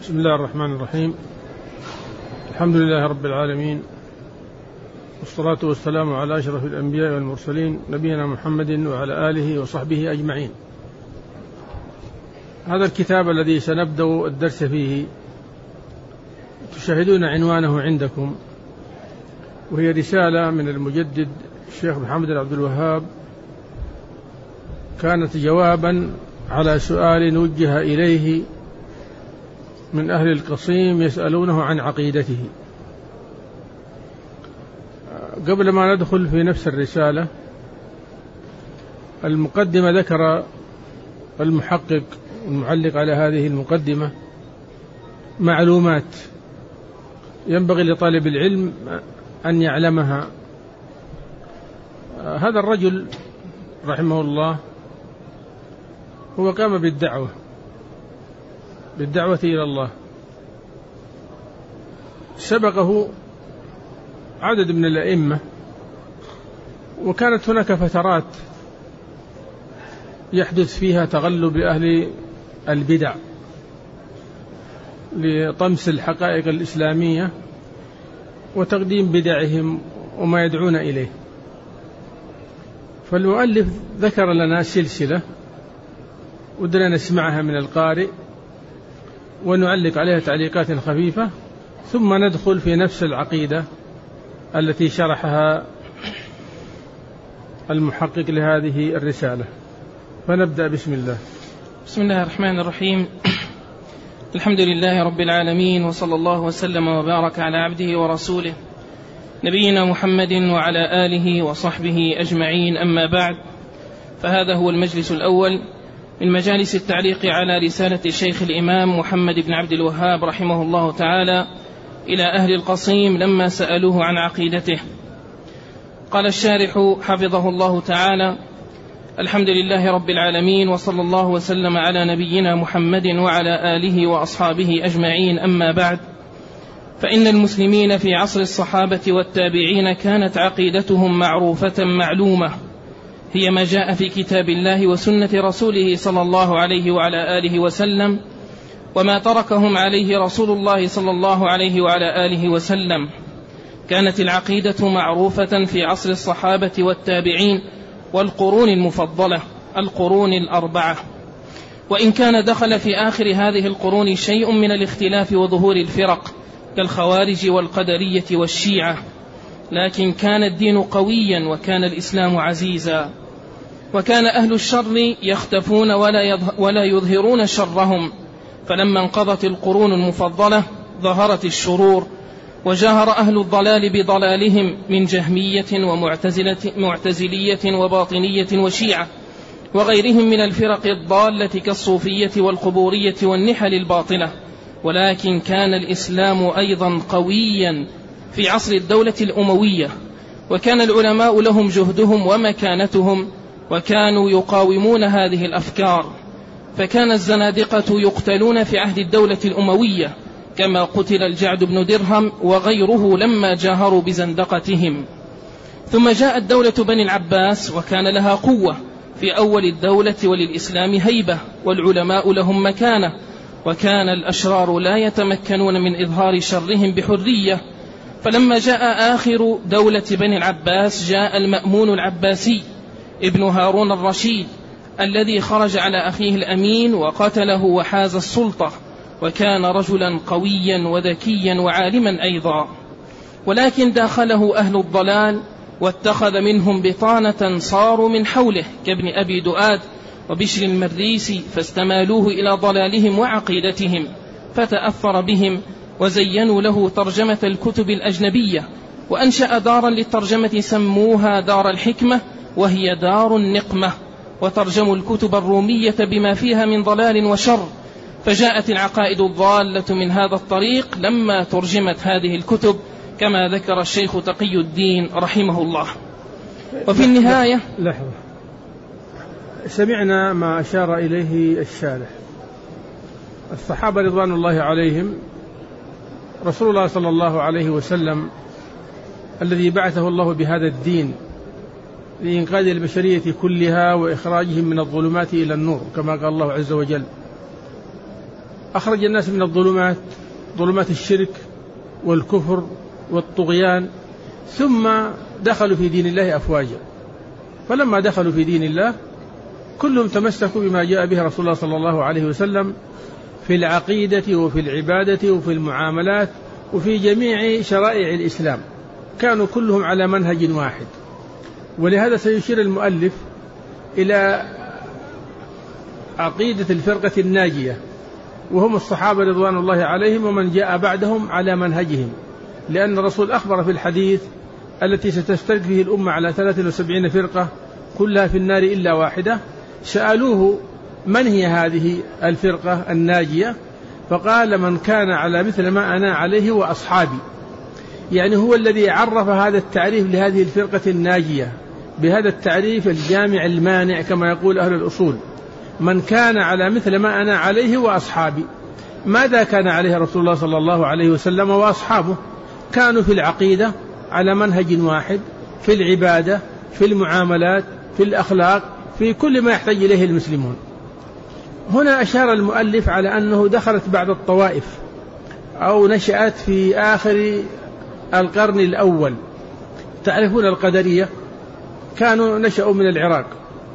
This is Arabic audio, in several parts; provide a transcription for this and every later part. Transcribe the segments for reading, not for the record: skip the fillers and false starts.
بسم الله الرحمن الرحيم. الحمد لله رب العالمين، والصلاة والسلام على أشرف الأنبياء والمرسلين نبينا محمد وعلى آله وصحبه أجمعين. هذا الكتاب الذي سنبدأ الدرس فيه تشاهدون عنوانه عندكم، وهي رسالة من المجدد الشيخ محمد بن عبد الوهاب، كانت جوابا على سؤال وجه إليه من أهل القصيم يسألونه عن عقيدته. قبل ما ندخل في نفس الرسالة، المقدمة ذكر المحقق المعلق على هذه المقدمة معلومات ينبغي لطالب العلم أن يعلمها. هذا الرجل رحمه الله هو قام بالدعوة إلى الله، سبقه عدد من الأئمة، وكانت هناك فترات يحدث فيها تغلب أهل البدع لطمس الحقائق الإسلامية وتقديم بدعهم وما يدعون إليه. فالمؤلف ذكر لنا سلسلة ودنا نسمعها من القارئ ونعلق عليها تعليقات خفيفة، ثم ندخل في نفس العقيدة التي شرحها المحقق لهذه الرسالة. فنبدأ بسم الله. بسم الله الرحمن الرحيم. الحمد لله رب العالمين، وصلى الله وسلم وبارك على عبده ورسوله نبينا محمد وعلى آله وصحبه أجمعين، أما بعد، فهذا هو المجلس الأول من مجالس التعليق على رسالة الشيخ الإمام محمد بن عبد الوهاب رحمه الله تعالى إلى أهل القصيم لما سألوه عن عقيدته. قال الشارح حفظه الله تعالى: الحمد لله رب العالمين، وصلى الله وسلم على نبينا محمد وعلى آله وأصحابه أجمعين، أما بعد، فإن المسلمين في عصر الصحابة والتابعين كانت عقيدتهم معروفة معلومة، هي ما جاء في كتاب الله وسنة رسوله صلى الله عليه وعلى آله وسلم، وما تركهم عليه رسول الله صلى الله عليه وعلى آله وسلم. كانت العقيدة معروفة في عصر الصحابة والتابعين والقرون المفضلة، القرون الأربعة، وإن كان دخل في آخر هذه القرون شيء من الاختلاف وظهور الفرق كالخوارج والقدرية والشيعة، لكن كان الدين قويا وكان الإسلام عزيزا، وكان أهل الشر يختفون ولا يظهرون شرهم. فلما انقضت القرون المفضلة ظهرت الشرور، وجاهر أهل الضلال بضلالهم من جهمية ومعتزلية وباطنية وشيعة وغيرهم من الفرق الضالة كالصوفية والقبورية والنحل الباطلة. ولكن كان الإسلام أيضا قويا في عصر الدولة الأموية، وكان العلماء لهم جهدهم ومكانتهم، وكانوا يقاومون هذه الأفكار. فكان الزنادقة يقتلون في عهد الدولة الأموية، كما قتل الجعد بن درهم وغيره لما جاهروا بزندقتهم. ثم جاءت دولة بني العباس، وكان لها قوة في أول الدولة وللإسلام هيبة، والعلماء لهم مكانة، وكان الأشرار لا يتمكنون من إظهار شرهم بحرية. فلما جاء آخر دولة بني العباس جاء المأمون العباسي ابن هارون الرشيد، الذي خرج على أخيه الأمين وقتله وحاز السلطة، وكان رجلا قويا وذكيا وعالما أيضا. ولكن داخله أهل الضلال واتخذ منهم بطانة صاروا من حوله كابن أبي دؤاد وبشر المريسي، فاستمالوه إلى ضلالهم وعقيدتهم، فتأثر بهم وزينوا له ترجمة الكتب الأجنبية، وأنشأ دارا للترجمة سموها دار الحكمة، وهي دار النقمة، وترجموا الكتب الرومية بما فيها من ضلال وشر. فجاءت العقائد الضالة من هذا الطريق لما ترجمت هذه الكتب، كما ذكر الشيخ تقي الدين رحمه الله. وفي النهاية لحظة، سمعنا ما أشار إليه الشارح. الصحابة رضوان الله عليهم، رسول الله صلى الله عليه وسلم الذي بعثه الله بهذا الدين لإنقاذ البشرية كلها وإخراجهم من الظلمات إلى النور، كما قال الله عز وجل: أخرج الناس من الظلمات، ظلمات الشرك والكفر والطغيان، ثم دخلوا في دين الله أفواجا. فلما دخلوا في دين الله كلهم تمسكوا بما جاء به رسول الله صلى الله عليه وسلم في العقيدة وفي العبادة وفي المعاملات وفي جميع شرائع الإسلام، كانوا كلهم على منهج واحد. ولهذا سيشير المؤلف إلى عقيدة الفرقة الناجية، وهم الصحابة رضوان الله عليهم ومن جاء بعدهم على منهجهم، لأن الرسول أخبر في الحديث التي ستفترق فيه الأمة على 73 فرقة كلها في النار إلا واحدة. سألوه من هي هذه الفرقة الناجية؟ فقال من كان على مثل ما أنا عليه وأصحابي، يعني هو الذي عرف هذا التعريف لهذه الفرقة الناجية بهذا التعريف الجامع المانع كما يقول أهل الأصول: من كان على مثل ما أنا عليه وأصحابي. ماذا كان عليه رسول الله صلى الله عليه وسلم وأصحابه؟ كانوا في العقيدة على منهج واحد، في العبادة، في المعاملات، في الأخلاق، في كل ما يحتاج إليه المسلمون. هنا أشار المؤلف على أنه دخلت بعض الطوائف أو نشأت في آخر القرن الأول. تعرفون القدرية كانوا نشأوا من العراق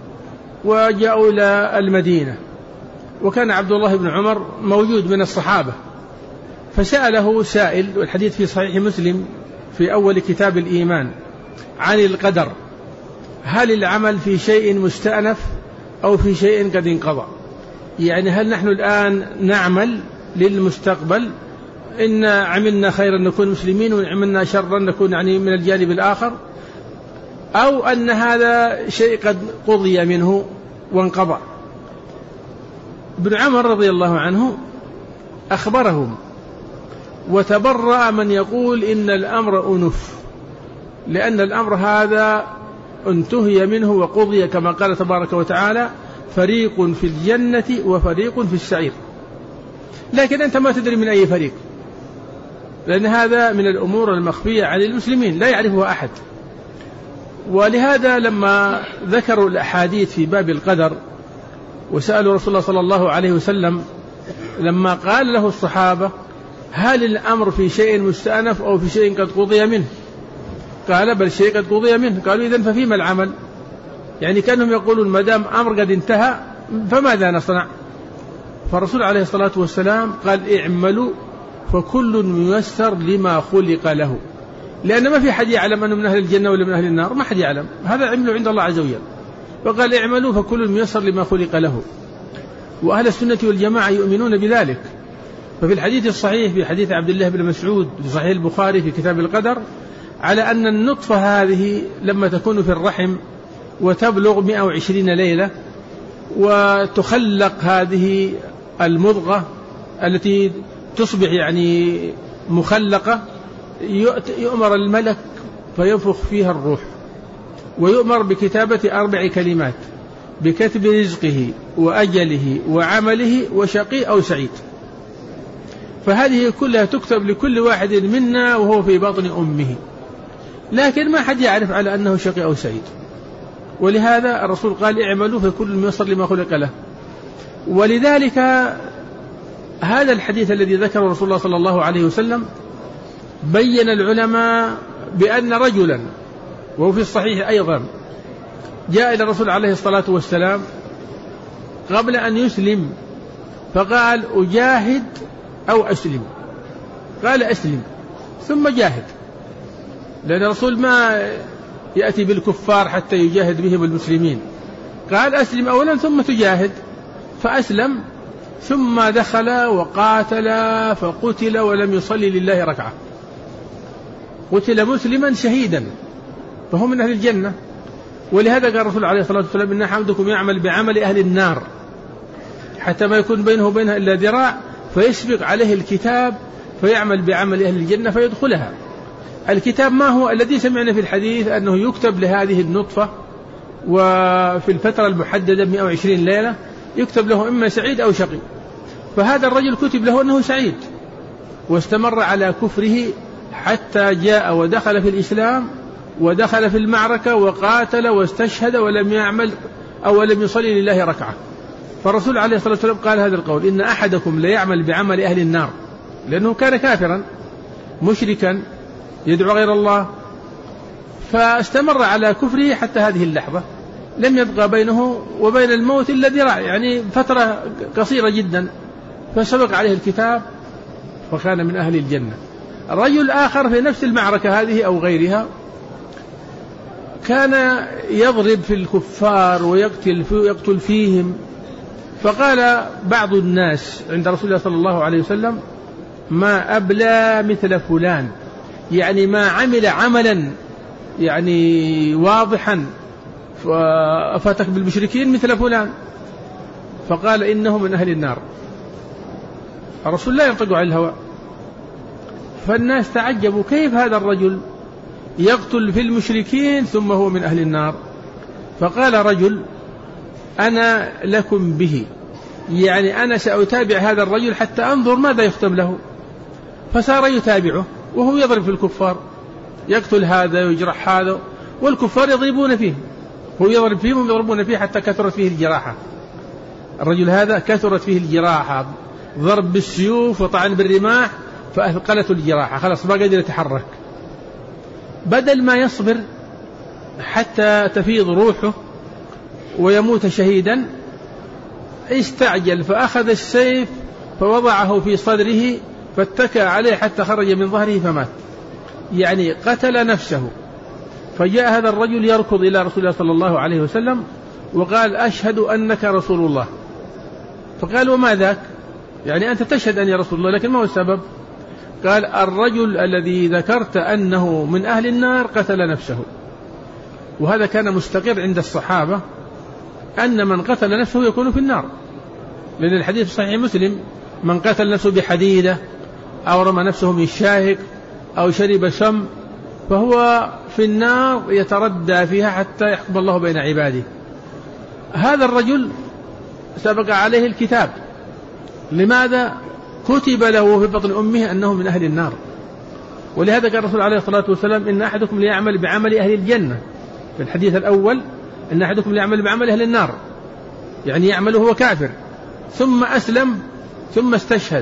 وجاءوا إلى المدينة، وكان عبد الله بن عمر موجود من الصحابة، فسأله سائل، والحديث في صحيح مسلم في أول كتاب الإيمان، عن القدر: هل العمل في شيء مستأنف أو في شيء قد انقضى؟ يعني هل نحن الآن نعمل للمستقبل، إن عملنا خيرا نكون مسلمين وإن عملنا شرا نكون يعني من الجانب الآخر، أو أن هذا شيء قد قضي منه وانقضى؟ ابن عمر رضي الله عنه أخبرهم، وتبرأ من يقول إن الأمر أنف، لأن الأمر هذا انتهي منه وقضي، كما قال تبارك وتعالى: فريق في الجنة وفريق في السعير. لكن أنت ما تدري من أي فريق، لأن هذا من الأمور المخفية عن المسلمين لا يعرفها أحد. ولهذا لما ذكروا الأحاديث في باب القدر وسألوا رسول الله صلى الله عليه وسلم، لما قال له الصحابة: هل الأمر في شيء مستأنف أو في شيء قد قضي منه؟ قال: بل شيء قد قضي منه. قالوا: إذن ففيما العمل؟ يعني كانهم يقولون ما دام أمر قد انتهى فماذا نصنع؟ فالرسول عليه الصلاة والسلام قال: اعملوا فكل ميسر لما خلق له، لأن ما في حد يعلم أنه من أهل الجنة ولا من أهل النار، ما حد يعلم، هذا عمله عند الله عز وجل. فقال: اعملوا فكل ميسر لما خلق له. وأهل السنة والجماعة يؤمنون بذلك. ففي الحديث الصحيح في حديث عبد الله بن مسعود في صحيح البخاري في كتاب القدر على أن النطفة هذه لما تكون في الرحم وتبلغ 120 ليلة وتخلق هذه المضغة التي تصبح يعني مخلقة، يؤمر الملك فينفخ فيها الروح، ويؤمر بكتابة 4 كلمات: بكتب رزقه وأجله وعمله وشقي أو سعيد. فهذه كلها تكتب لكل واحد منا وهو في بطن أمه، لكن ما حد يعرف على أنه شقي أو سعيد. ولهذا الرسول قال: اعملوا فكل ميسر لما خلق له. ولذلك هذا الحديث الذي ذكره رسول الله صلى الله عليه وسلم بين العلماء بأن رجلا، وهو في الصحيح أيضا، جاء إلى الرسول عليه الصلاة والسلام قبل أن يسلم فقال: أجاهد أو أسلم؟ قال: أسلم ثم جاهد، لأن الرسول ما يأتي بالكفار حتى يجاهد بهم المسلمين. قال: أسلم أولا ثم تجاهد. فأسلم ثم دخل وقاتل فقتل ولم يصلي لله ركعة، قتل مسلما شهيدا، فهو من أهل الجنة. ولهذا قال الرسول عليه الصلاة والسلام: إن أحدكم يعمل بعمل أهل النار حتى ما يكون بينه وبينها إلا ذراع فيسبق عليه الكتاب فيعمل بعمل أهل الجنة فيدخلها. الكتاب ما هو؟ الذي سمعنا في الحديث أنه يكتب لهذه النطفة، وفي الفترة المحددة 120 ليلة يكتب له إما سعيد أو شقي. فهذا الرجل كتب له أنه سعيد، واستمر على كفره حتى جاء ودخل في الإسلام ودخل في المعركة وقاتل واستشهد ولم يعمل أو لم يصلي لله ركعة. فالرسول عليه الصلاة والسلام قال هذا القول: إن أحدكم ليعمل بعمل أهل النار، لأنه كان كافرا مشركا يدعو غير الله، فاستمر على كفره حتى هذه اللحظة، لم يبقى بينه وبين الموت إلا ذراع، يعني فترة قصيرة جدا، فسبق عليه الكتاب فكان من أهل الجنة. الرجل آخر في نفس المعركة هذه أو غيرها كان يضرب في الكفار ويقتل فيهم، فقال بعض الناس عند رسول الله صلى الله عليه وسلم: ما أبلى مثل فلان، يعني ما عمل عملا يعني واضحا فأفتك بالمشركين مثل فلان، فقال: إنه من أهل النار. الرسول لا ينطق عن الهوى، فالناس تعجبوا: كيف هذا الرجل يقتل في المشركين ثم هو من أهل النار؟ فقال رجل: أنا لكم به، يعني أنا سأتابع هذا الرجل حتى أنظر ماذا يختم له. فصار يتابعه وهو يضرب في الكفار، يقتل هذا ويجرح هذا، والكفار يضربون فيه، هو يضرب فيهم ويضربون فيه حتى كثرت فيه الجراحة. الرجل هذا كثرت فيه الجراحة، ضرب بالسيوف وطعن بالرماح فأثقلته الجراحة، خلاص ما قدر يتحرك. بدل ما يصبر حتى تفيض روحه ويموت شهيدا، استعجل فأخذ السيف فوضعه في صدره فاتكى عليه حتى خرج من ظهره فمات، يعني قتل نفسه. فجاء هذا الرجل يركض إلى رسول الله صلى الله عليه وسلم وقال: أشهد أنك رسول الله. فقال: وما ذاك؟ يعني أنت تشهد أني رسول الله، لكن ما هو السبب؟ قال: الرجل الذي ذكرت أنه من أهل النار قتل نفسه. وهذا كان مستقر عند الصحابة أن من قتل نفسه يكون في النار، لأن الحديث في صحيح مسلم: من قتل نفسه بحديدة أو رمى نفسه من شاهق أو شرب سم فهو في النار يتردى فيها حتى يحكم الله بين عباده. هذا الرجل سبق عليه الكتاب، لماذا؟ كتب له في بطن أمه أنه من أهل النار. ولهذا قال الرسول عليه الصلاة والسلام: إن أحدكم ليعمل بعمل أهل الجنة، في الحديث الأول إن أحدكم ليعمل بعمل أهل النار، يعني يعمل هو كافر ثم أسلم ثم استشهد.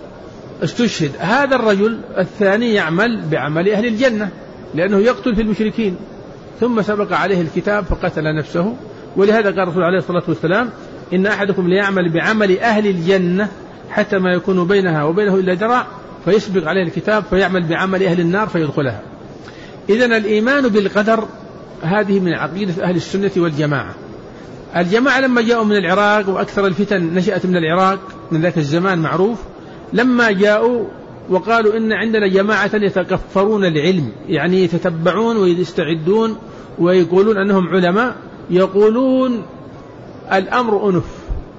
هذا الرجل الثاني يعمل بعمل أهل الجنة لأنه يقتل في المشركين، ثم سبق عليه الكتاب فقتل نفسه. ولهذا قال الرسول عليه الصلاة والسلام: إن أحدكم ليعمل بعمل أهل الجنة حتى ما يكون بينها وبينه إلا ذراع، فيسبق عليه الكتاب فيعمل بعمل أهل النار فيدخلها. إذن الإيمان بالقدر هذه من عقيدة أهل السنة والجماعة. الجماعة لما جاءوا من العراق، وأكثر الفتن نشأت من العراق من ذاك الزمان معروف، لما جاءوا وقالوا إن عندنا جماعة يتكفرون العلم، يعني يتتبعون ويستعدون ويقولون أنهم علماء، يقولون الأمر أنف.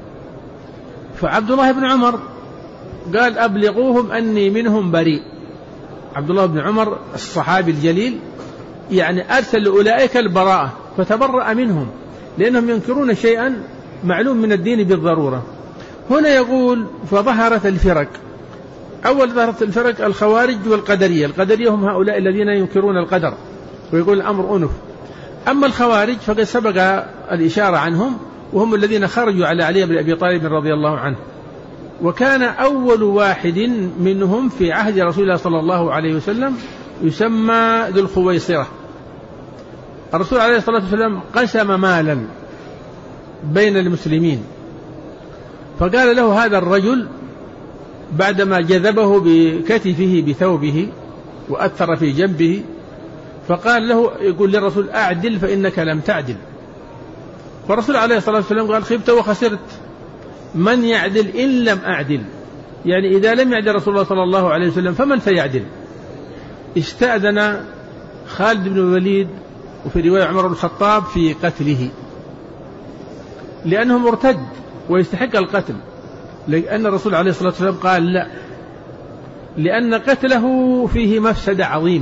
فعبد الله بن عمر قال: أبلغوهم أني منهم بريء. عبد الله بن عمر الصحابي الجليل يعني أرسل لأولئك البراءة، فتبرأ منهم لأنهم ينكرون شيئا معلوم من الدين بالضرورة. هنا يقول: فظهرت الفرق. أول ظهرت الفرق الخوارج والقدرية. القدرية هم هؤلاء الذين ينكرون القدر ويقول الأمر أنف. أما الخوارج فقد سبق الإشارة عنهم، وهم الذين خرجوا على علي بن أبي طالب رضي الله عنه، وكان أول واحد منهم في عهد رسول الله صلى الله عليه وسلم يسمى ذو الخويصرة. الرسول عليه الصلاة والسلام قسم مالا بين المسلمين، فقال له هذا الرجل بعدما جذبه بكتفه بثوبه وأثر في جنبه، فقال له، يقول للرسول: أعدل فإنك لم تعدل. فالرسول عليه الصلاة والسلام قال: خبت وخسرت، من يعدل إن لم أعدل؟ يعني إذا لم يعدل رسول الله صلى الله عليه وسلم فمن سيعدل؟ استأذن خالد بن الوليد وفي رواية عمر بن الخطاب في قتله، لأنه مرتد ويستحق القتل، لأن الرسول عليه الصلاة والسلام قال لا، لأن قتله فيه مفسدة عظيمة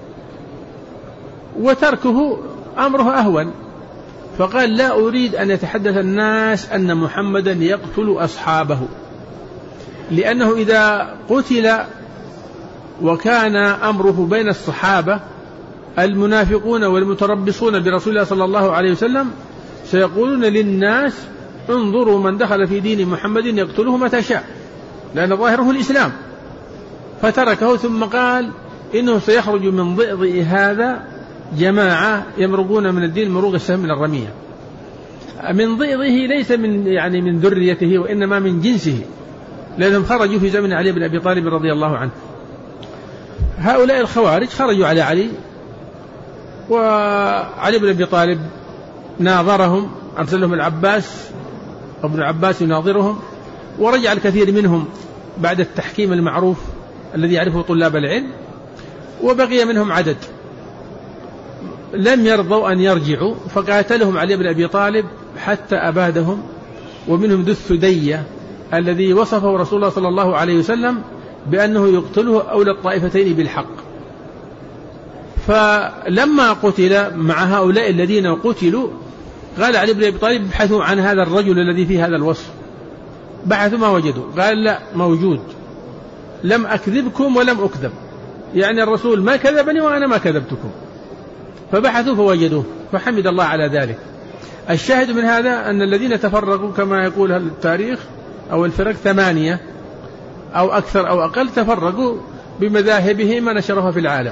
وتركه أمره أهون. فقال: لا أريد أن يتحدث الناس أن محمدا يقتل أصحابه، لأنه إذا قتل وكان أمره بين الصحابة المنافقون والمتربصون برسول الله صلى الله عليه وسلم سيقولون للناس انظروا من دخل في دين محمد يقتله متى شاء، لأن ظاهره الإسلام، فتركه ثم قال إنه سيخرج من ضئضئ هذا جماعة يمرقون من الدين مروق السهم من الرمية. من ضئضه ليس من ذريته، وإنما من جنسه، لأنهم خرجوا في زمن علي بن أبي طالب رضي الله عنه. هؤلاء الخوارج خرجوا على علي، وعلي بن أبي طالب ناظرهم، أرسلهم العباس ابن العباس يناظرهم، ورجع الكثير منهم بعد التحكيم المعروف الذي يعرفه طلاب العلم، وبقي منهم عدد لم يرضوا أن يرجعوا، فقاتلهم علي بن أبي طالب حتى أبادهم. ومنهم ذو الثدية الذي وصفه رسول الله صلى الله عليه وسلم بأنه يقتله أولى الطائفتين بالحق. فلما قتل مع هؤلاء الذين قتلوا قال علي بن أبي طالب ابحثوا عن هذا الرجل الذي فيه هذا الوصف، بحثوا ما وجدوا، قال لا موجود، لم أكذبكم ولم أكذب، يعني الرسول ما كذبني وأنا ما كذبتكم. فبحثوا فوجدوه، فحمد الله على ذلك. الشاهد من هذا أن الذين تفرقوا كما يقول التاريخ أو الفرق 8 أو أكثر أو أقل، تفرقوا بمذاهبهم نشرها في العالم.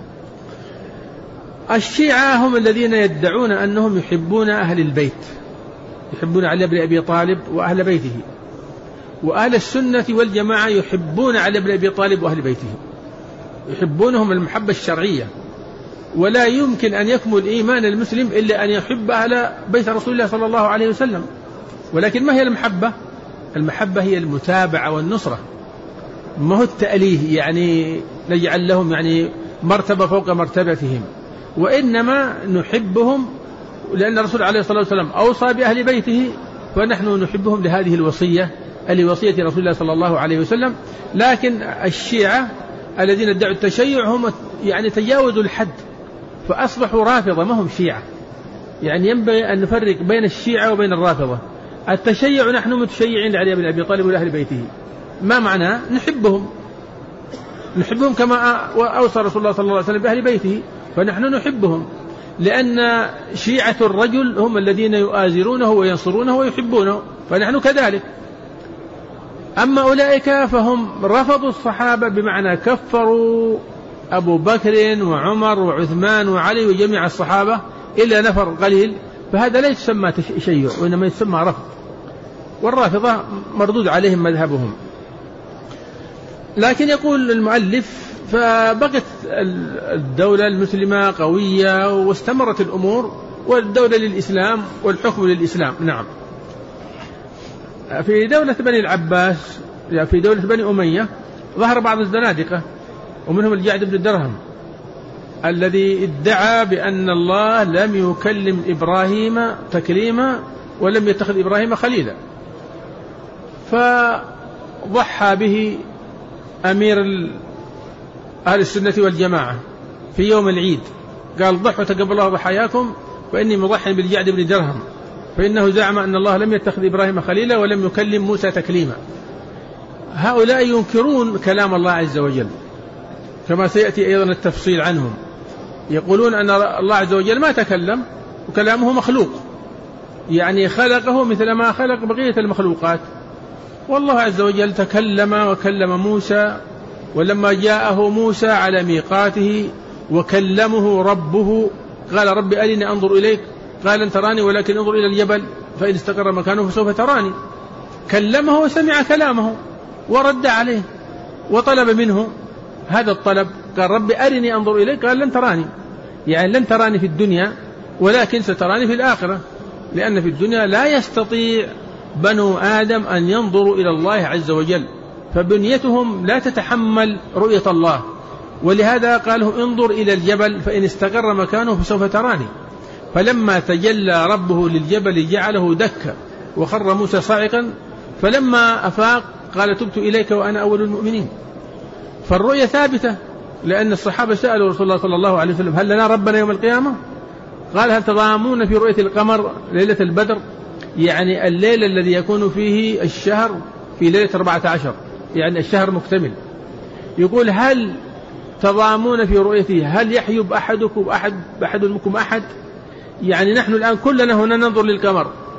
الشيعة هم الذين يدعون أنهم يحبون أهل البيت، يحبون علي بن أبي طالب وأهل بيته، وأهل السنة والجماعة يحبون علي بن أبي طالب وأهل بيته، يحبونهم المحبة الشرعية. ولا يمكن أن يكمل إيمان المسلم إلا أن يحب أهل بيت رسول الله صلى الله عليه وسلم. ولكن ما هي المحبة؟ المحبة هي المتابعة والنصرة، ما هو التأليه، يعني نجعل لهم مرتبة فوق مرتبتهم، وإنما نحبهم لأن الرسول عليه الصلاة والسلام أوصى بأهل بيته، فنحن نحبهم لهذه الوصية لوصية رسول الله صلى الله عليه وسلم. لكن الشيعة الذين ادعوا التشيع هم تجاوزوا الحد فأصبحوا رافضة، ما هم شيعة. ينبغي أن نفرق بين الشيعة وبين الرافضة. التشيع نحن متشيعين لعلي بن أبي طالب ولأهل بيته، ما معناه؟ نحبهم كما أوصى رسول الله صلى الله عليه وسلم بأهل بيته، فنحن نحبهم، لأن شيعة الرجل هم الذين يؤازرونه وينصرونه ويحبونه، فنحن كذلك. أما أولئك فهم رفضوا الصحابة، بمعنى كفروا أبو بكر وعمر وعثمان وعلي وجميع الصحابة إلا نفر قليل، فهذا لا يسمى تشيع وإنما يسمى رفض، والرافضة مردود عليهم مذهبهم. لكن يقول المؤلف فبقت الدولة المسلمة قوية واستمرت الأمور، والدولة للإسلام والحكم للإسلام. نعم. في دولة بني العباس، في دولة بني أمية، ظهر بعض الزنادقة، ومنهم الجعد بن درهم الذي ادعى بأن الله لم يكلم إبراهيم تكليما ولم يتخذ إبراهيم خليلا، فضحى به أمير أهل السنة والجماعة في يوم العيد، قال ضحوا تقبل الله ضحاياكم فإني مضحي بالجعد بن درهم، فإنه زعم أن الله لم يتخذ إبراهيم خليلا ولم يكلم موسى تكليما. هؤلاء ينكرون كلام الله عز وجل، كما سيأتي أيضا التفصيل عنهم. يقولون أن الله عز وجل ما تكلم وكلامه مخلوق، خلقه مثل ما خلق بقية المخلوقات. والله عز وجل تكلم وكلم موسى، ولما جاءه موسى على ميقاته وكلمه ربه قال رب أرني أنظر إليك، قال لن تراني ولكن انظر إلى الجبل فإن استقر مكانه فسوف تراني. كلمه وسمع كلامه ورد عليه وطلب منه هذا الطلب، قال رب أرني أنظر إليك، قال لن تراني، لن تراني في الدنيا ولكن ستراني في الآخرة، لأن في الدنيا لا يستطيع بنو آدم أن ينظروا إلى الله عز وجل، فبنيتهم لا تتحمل رؤية الله، ولهذا قاله انظر إلى الجبل فإن استقر مكانه فسوف تراني. فلما تجلى ربه للجبل جعله دكا وخر موسى صاعقا، فلما أفاق قال تبت إليك وأنا أول المؤمنين. فالرؤية ثابتة، لأن الصحابة سألوا رسول الله صلى الله عليه وسلم هل لنا ربنا يوم القيامة؟ قال هل تضامون في رؤية القمر ليلة البدر، الليل الذي يكون فيه الشهر في ليلة 14، الشهر مكتمل. يقول هل تضامون في رؤيته، هل يحيب أحدكم أحد نحن الآن كلنا هنا ننظر للقمر،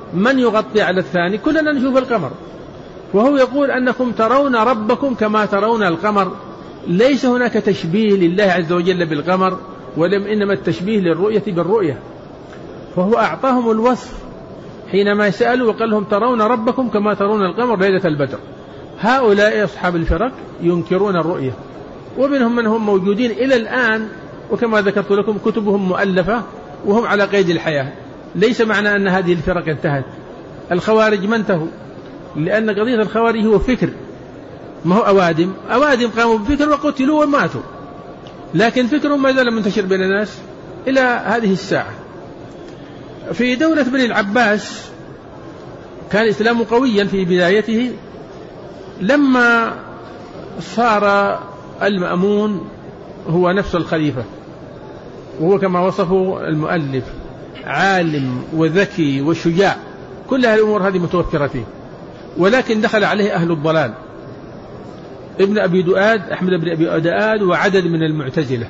من يغطي على الثاني؟ كلنا نشوف القمر. وهو يقول أنكم ترون ربكم كما ترون القمر، ليس هناك تشبيه لله عز وجل بالقمر، إنما التشبيه للرؤية بالرؤية. فهو أعطاهم الوصف حينما سألوا وقال لهم ترون ربكم كما ترون القمر ليلة البدر. هؤلاء أصحاب الفرق ينكرون الرؤية، ومنهم من هم موجودين إلى الآن، وكما ذكرت لكم كتبهم مؤلفة وهم على قيد الحياة. ليس معنى أن هذه الفرق انتهت. الخوارج ما انتهوا، لأن قضية الخوارج هو فكر، ما هو أوادم قاموا بفكر وقتلوا وماتوا، لكن فكرهم ما زال منتشر بين الناس إلى هذه الساعة. في دولة بني العباس كان الإسلام قويا في بدايته، لما صار المأمون هو نفس الخليفة، وهو كما وصفه المؤلف عالم وذكي وشجاع، كل هذه الأمور هذه متوفرة فيه، ولكن دخل عليه أهل الضلال، ابن أبي دؤاد، أحمد بن أبي دؤاد، وعدد من المعتزلة،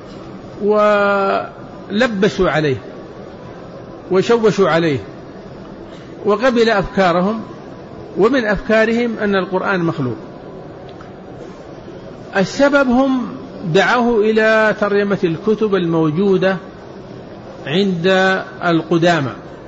ولبسوا عليه وشوشوا عليه وقبل أفكارهم. ومن أفكارهم أن القرآن مخلوق. السبب هم دعوه إلى ترجمة الكتب الموجودة عند القدامى.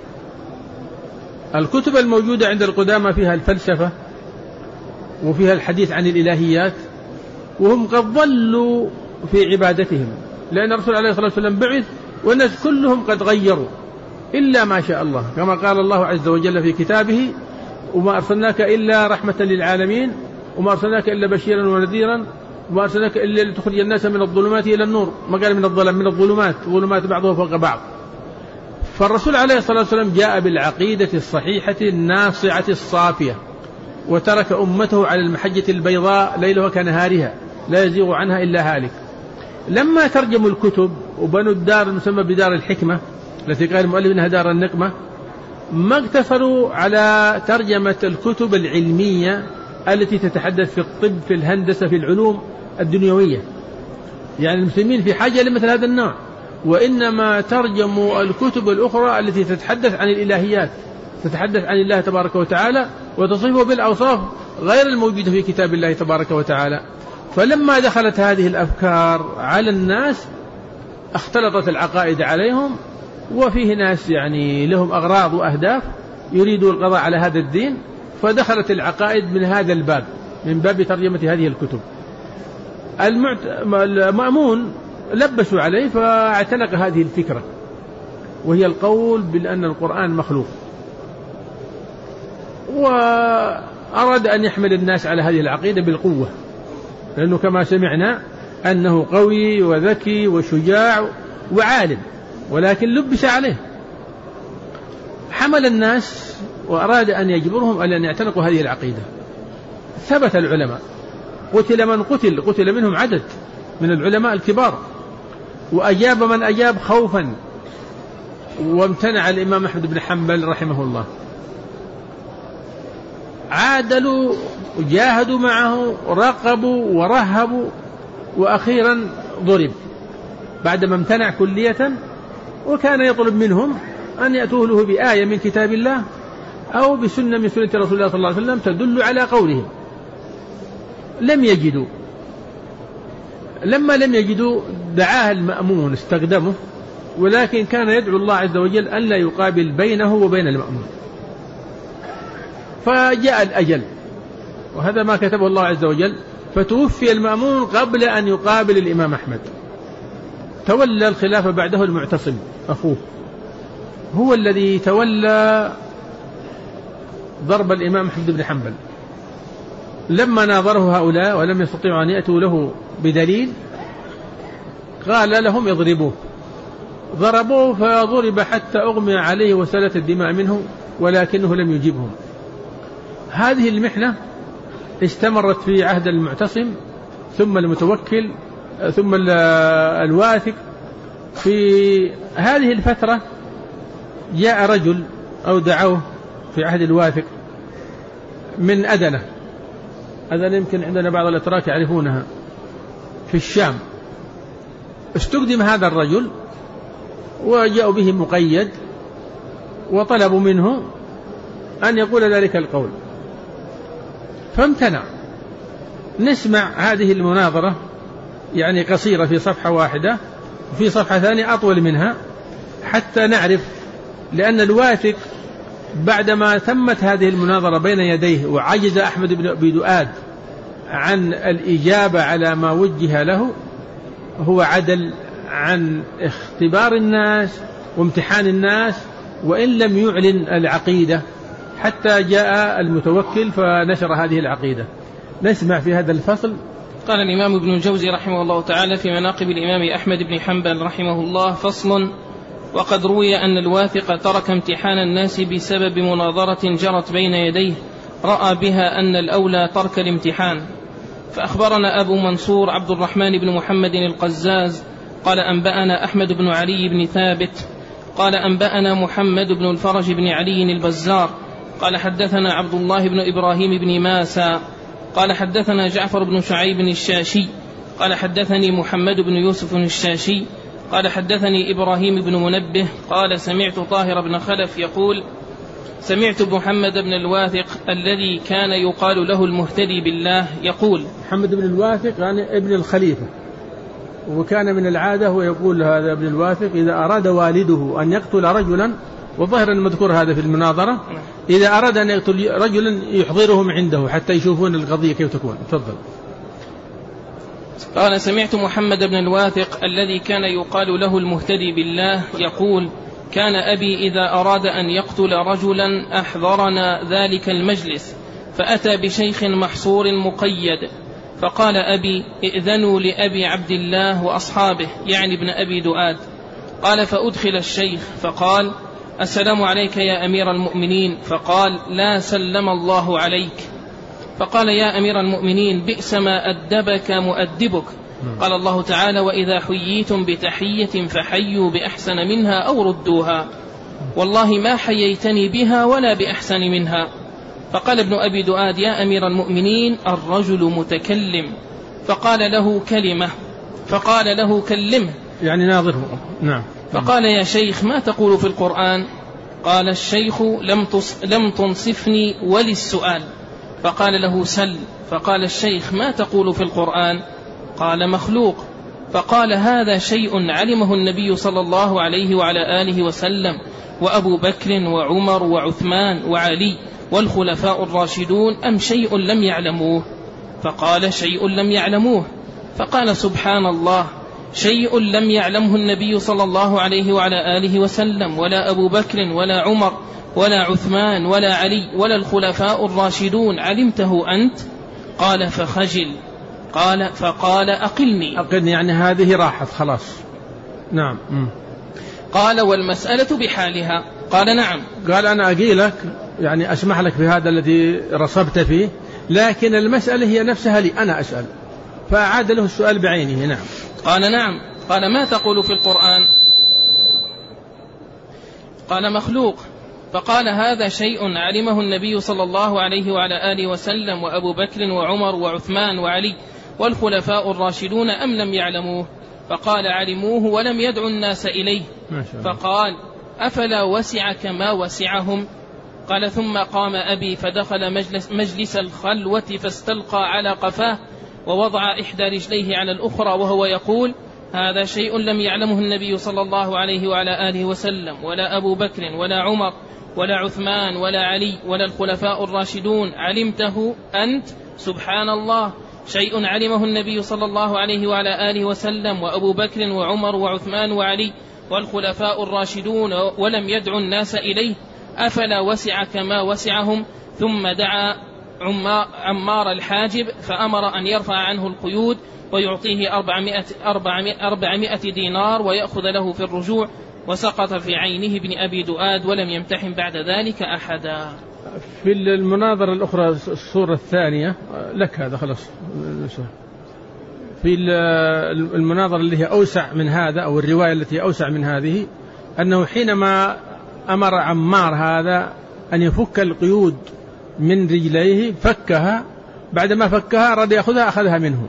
الكتب الموجودة عند القدامى فيها الفلسفة وفيها الحديث عن الإلهيات، وهم قد ضلوا في عبادتهم، لأن الرسول عليه الصلاة والسلام بعث والناس كلهم قد غيروا إلا ما شاء الله، كما قال الله عز وجل في كتابه: وما أرسلناك إلا رحمة للعالمين، وما أرسلناك إلا بشيرا ونذيرا، وما أرسلناك إلا لتخرج الناس من الظلمات إلى النور، ما قال من الظلام، من الظلمات بعضها فوق بعض. فالرسول عليه الصلاة والسلام جاء بالعقيدة الصحيحة الناصعة الصافية، وترك أمته على المحجة البيضاء ليلها كنهارها لا يزيغ عنها إلا هالك. لما ترجموا الكتب وبنوا الدار المسمى بدار الحكمة التي قال المؤلف إنها دار النقمة، ما اقتصروا على ترجمة الكتب العلمية التي تتحدث في الطب، في الهندسة، في العلوم الدنيوية، يعني المسلمين في حاجة لمثل هذا النوع، وإنما ترجموا الكتب الأخرى التي تتحدث عن الإلهيات، تتحدث عن الله تبارك وتعالى وتصفه بالأوصاف غير الموجودة في كتاب الله تبارك وتعالى. فلما دخلت هذه الأفكار على الناس اختلطت العقائد عليهم، وفيه ناس يعني لهم أغراض وأهداف يريدوا القضاء على هذا الدين، فدخلت العقائد من هذا الباب، من باب ترجمة هذه الكتب. المأمون لبسوا عليه فاعتنق هذه الفكرة، وهي القول بأن القرآن مخلوق، وأراد أن يحمل الناس على هذه العقيدة بالقوة، لأنه كما سمعنا أنه قوي وذكي وشجاع وعالم، ولكن لبس عليه. حمل الناس وأراد أن يجبرهم على أن يعتنقوا هذه العقيدة. ثبت العلماء، قتل من قتل منهم عدد من العلماء الكبار، وأجاب من أجاب خوفا، وامتنع الإمام أحمد بن حنبل رحمه الله. عادلوا وجاهدوا معه، رقبوا ورهبوا، وأخيرا ضرب بعدما امتنع كلية، وكان يطلب منهم أن يأتوه له بآية من كتاب الله أو بسنة من سنة رسول الله صلى الله عليه وسلم تدل على قولهم. لم يجدوا. لما لم يجدوا دعاه المأمون، استخدمه، ولكن كان يدعو الله عز وجل أن لا يقابل بينه وبين المأمون. فجاء الأجل، وهذا ما كتبه الله عز وجل، فتوفي المأمون قبل أن يقابل الإمام أحمد. تولى الخلافة بعده المعتصم أخوه، هو الذي تولى ضرب الإمام أحمد بن حنبل. لما ناظره هؤلاء ولم يستطيعوا أن يأتوا له بدليل، قال لهم اضربوه. ضربوه فضرب حتى أغمي عليه وسالت الدماء منه، ولكنه لم يجيبهم. هذه المحنة استمرت في عهد المعتصم، ثم المتوكل، ثم الواثق. في هذه الفترة جاء رجل أو دعوه في عهد الواثق من أدنة يمكن عندنا بعض الأتراك يعرفونها، في الشام. استخدم هذا الرجل وجاءوا به مقيد، وطلبوا منه أن يقول ذلك القول، فامتنع. نسمع هذه المناظرة يعني قصيرة في صفحة واحدة، وفي صفحة ثانية أطول منها، حتى نعرف. لأن الواثق بعدما تمت هذه المناظرة بين يديه وعجز أحمد بن أبي دؤاد عن الإجابة على ما وجه له، هو عدل عن اختبار الناس وامتحان الناس، وإن لم يعلن العقيدة حتى جاء المتوكل فنشر هذه العقيدة. نسمع في هذا الفصل. قال الإمام ابن الجوزي رحمه الله تعالى في مناقب الإمام أحمد بن حنبل رحمه الله: فصل: وقد روي أن الواثق ترك امتحان الناس بسبب مناظرة جرت بين يديه رأى بها أن الأولى ترك الامتحان. فأخبرنا أبو منصور عبد الرحمن بن محمد القزاز قال أنبأنا أحمد بن علي بن ثابت قال أنبأنا محمد بن الفرج بن علي البزار قال حدثنا عبد الله بن إبراهيم بن ماسى قال حدثنا جعفر بن شعيب الشاشي قال حدثني محمد بن يوسف الشاشي قال حدثني إبراهيم بن منبه قال سمعت طاهر بن خلف يقول: سمعت محمد بن الواثق الذي كان يقال له المهتدي بالله يقول. محمد بن الواثق يعني ابن الخليفة، وكان من العادة ويقول هذا ابن الواثق إذا أراد والده أن يقتل رجلا، وظهر المذكور هذا في المناظرة، إذا أراد أن يقتل رجلا يحضرهم عنده حتى يشوفون القضية كيف تكون. تفضل. قال سمعت محمد بن الواثق الذي كان يقال له المهتدي بالله يقول: كان أبي إذا أراد أن يقتل رجلا أحضرنا ذلك المجلس، فأتى بشيخ محصور مقيد، فقال أبي: ائذنوا لأبي عبد الله وأصحابه، يعني ابن أبي دؤاد. قال فأدخل الشيخ فقال: السلام عليك يا أمير المؤمنين. فقال: لا سلم الله عليك. فقال: يا أمير المؤمنين بئس ما أدبك مؤدبك. قال الله تعالى: وإذا حييتم بتحية فحيوا بأحسن منها أو ردوها، والله ما حييتني بها ولا بأحسن منها. فقال ابن أبي دؤاد: يا أمير المؤمنين الرجل متكلم. فقال له كلمة، فقال له كلمه، يعني ناظره. نعم. فقال: يا شيخ ما تقول في القرآن؟ قال الشيخ: لم تنصفني وللسؤال. فقال له: سل. فقال الشيخ: ما تقول في القرآن؟ قال: مخلوق. فقال: هذا شيء علمه النبي صلى الله عليه وعلى آله وسلم وأبو بكر وعمر وعثمان وعلي والخلفاء الراشدون، أم شيء لم يعلموه؟ فقال: شيء لم يعلموه. فقال: سبحان الله، شيء لم يعلمه النبي صلى الله عليه وعلى آله وسلم ولا أبو بكر ولا عمر ولا عثمان ولا علي ولا الخلفاء الراشدون، علمته أنت؟ قال: فخجل. فقال: أقلني يعني هذه راحت خلاص. نعم. قال: والمسألة بحالها؟ قال: نعم. قال: أنا أقيلك يعني أسمح لك بهذا الذي رصبت فيه، لكن المسألة هي نفسها لي أنا أسأل. فأعاد له السؤال بعينه. نعم. قال: نعم. قال: ما تقول في القرآن؟ قال: مخلوق. فقال: هذا شيء علمه النبي صلى الله عليه وعلى آله وسلم وأبو بكر وعمر وعثمان وعلي والخلفاء الراشدون، أم لم يعلموه؟ فقال: علموه ولم يدعوا الناس إليه. فقال: أفلا وسعك ما وسعهم؟ قال: ثم قام أبي فدخل مجلس الخلوة فاستلقى على قفاه ووضع إحدى رجليه على الأخرى وهو يقول: هذا شيء لم يعلمه النبي صلى الله عليه وعلى آله وسلم ولا أبو بكر ولا عمر ولا عثمان ولا علي ولا الخلفاء الراشدون، علمته أنت؟ سبحان الله، شيء علمه النبي صلى الله عليه وعلى آله وسلم وأبو بكر وعمر وعثمان وعلي والخلفاء الراشدون ولم يدعوا الناس إليه، أفلا وسعك ما وسعهم؟ ثم دعا عمار الحاجب فأمر أن يرفع عنه القيود ويعطيه 400 دينار ويأخذ له في الرجوع، وسقط في عينه ابن أبي دؤاد ولم يمتحن بعد ذلك أحدا. في المناظرة الأخرى الصورة الثانية لك هذا خلاص. في المناظرة اللي هي أوسع من هذا أو الرواية التي أوسع من هذه، أنه حينما أمر عمار هذا أن يفك القيود من رجليه فكها، بعدما فكها رد يأخذها أخذها منه،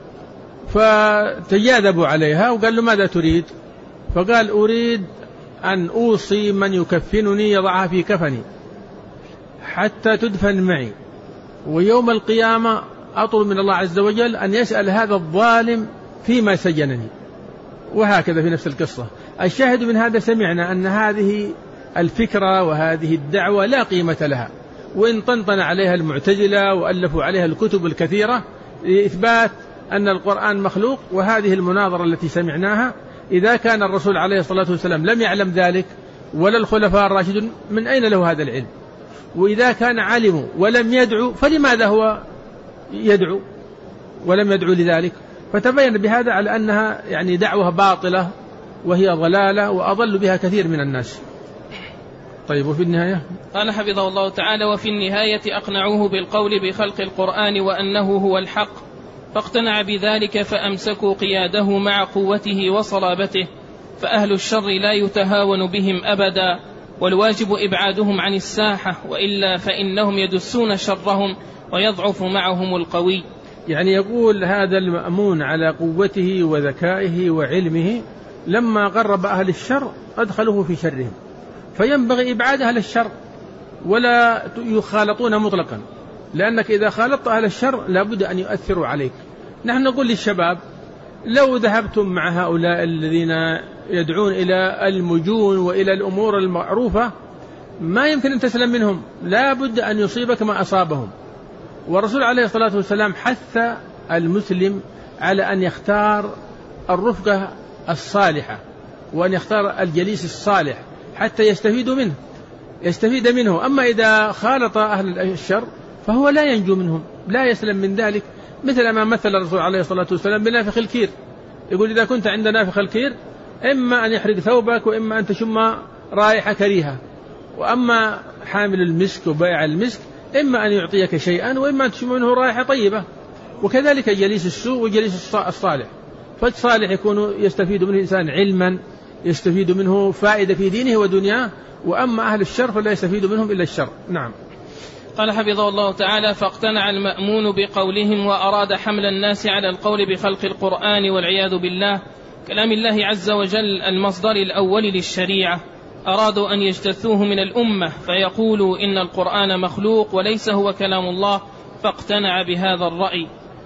فتجاذبوا عليها وقال له: ماذا تريد؟ فقال: أريد أن أوصي من يكفنني يضعها في كفني. حتى تدفن معي، ويوم القيامة أطلب من الله عز وجل أن يسأل هذا الظالم فيما سجنني. وهكذا في نفس القصة. الشاهد من هذا سمعنا أن هذه الفكرة وهذه الدعوة لا قيمة لها، وإن طنطن عليها المعتزلة وألفوا عليها الكتب الكثيرة لإثبات أن القرآن مخلوق. وهذه المناظرة التي سمعناها إذا كان الرسول عليه الصلاة والسلام لم يعلم ذلك ولا الخلفاء الراشدون، من أين له هذا العلم؟ وإذا كان علموا ولم يدعو فلماذا هو يدعو ولم يدعو لذلك؟ فتبين بهذا على أنها يعني دعوة باطلة وهي ضلالة وأضل بها كثير من الناس. طيب، وفي النهاية قال حفظه الله تعالى: وفي النهاية أقنعوه بالقول بخلق القرآن وأنه هو الحق، فاقتنع بذلك فأمسكوا قياده مع قوته وصلابته، فأهل الشر لا يتهاون بهم أبدا، والواجب إبعادهم عن الساحة، وإلا فإنهم يدسون شرهم ويضعف معهم القوي. يعني يقول هذا المأمون على قوته وذكائه وعلمه لما قرب أهل الشر أدخله في شرهم، فينبغي إبعاد أهل الشر ولا يخالطون مطلقا، لأنك إذا خالطت أهل الشر لابد أن يؤثروا عليك. نحن نقول للشباب: لو ذهبتم مع هؤلاء الذين يدعون إلى المجون وإلى الأمور المعروفة ما يمكن أن تسلم منهم، لا بد أن يصيبك ما أصابهم. والرسول عليه الصلاة والسلام حث المسلم على أن يختار الرفقة الصالحة وأن يختار الجليس الصالح حتى يستفيد منه. أما إذا خالط أهل الشر فهو لا ينجو منهم، لا يسلم من ذلك. مثل ما مثل الرسول عليه الصلاة والسلام بنافخ الكير، يقول: إذا كنت عند نافخ الكير إما أن يحرق ثوبك وإما أن تشم رائحة كريهة، وأما حامل المسك وبائع المسك إما أن يعطيك شيئا وإما أن تشم منه رائحة طيبة. وكذلك جليس السوء وجليس الصالح، فالصالح يكون يستفيد منه الإنسان علما، يستفيد منه فائدة في دينه ودنياه، وأما أهل الشر فلا يستفيد منهم إلا الشر. نعم. قال حفظه الله تعالى: فاقتنع المأمون بقولهم وأراد حمل الناس على القول بخلق القرآن والعياذ بالله، كلام الله عز وجل المصدر الأول للشريعة. أرادوا أن يجتثوه من الأمة فيقولوا إن القرآن مخلوق وليس هو كلام الله، فاقتنع بهذا الرأي.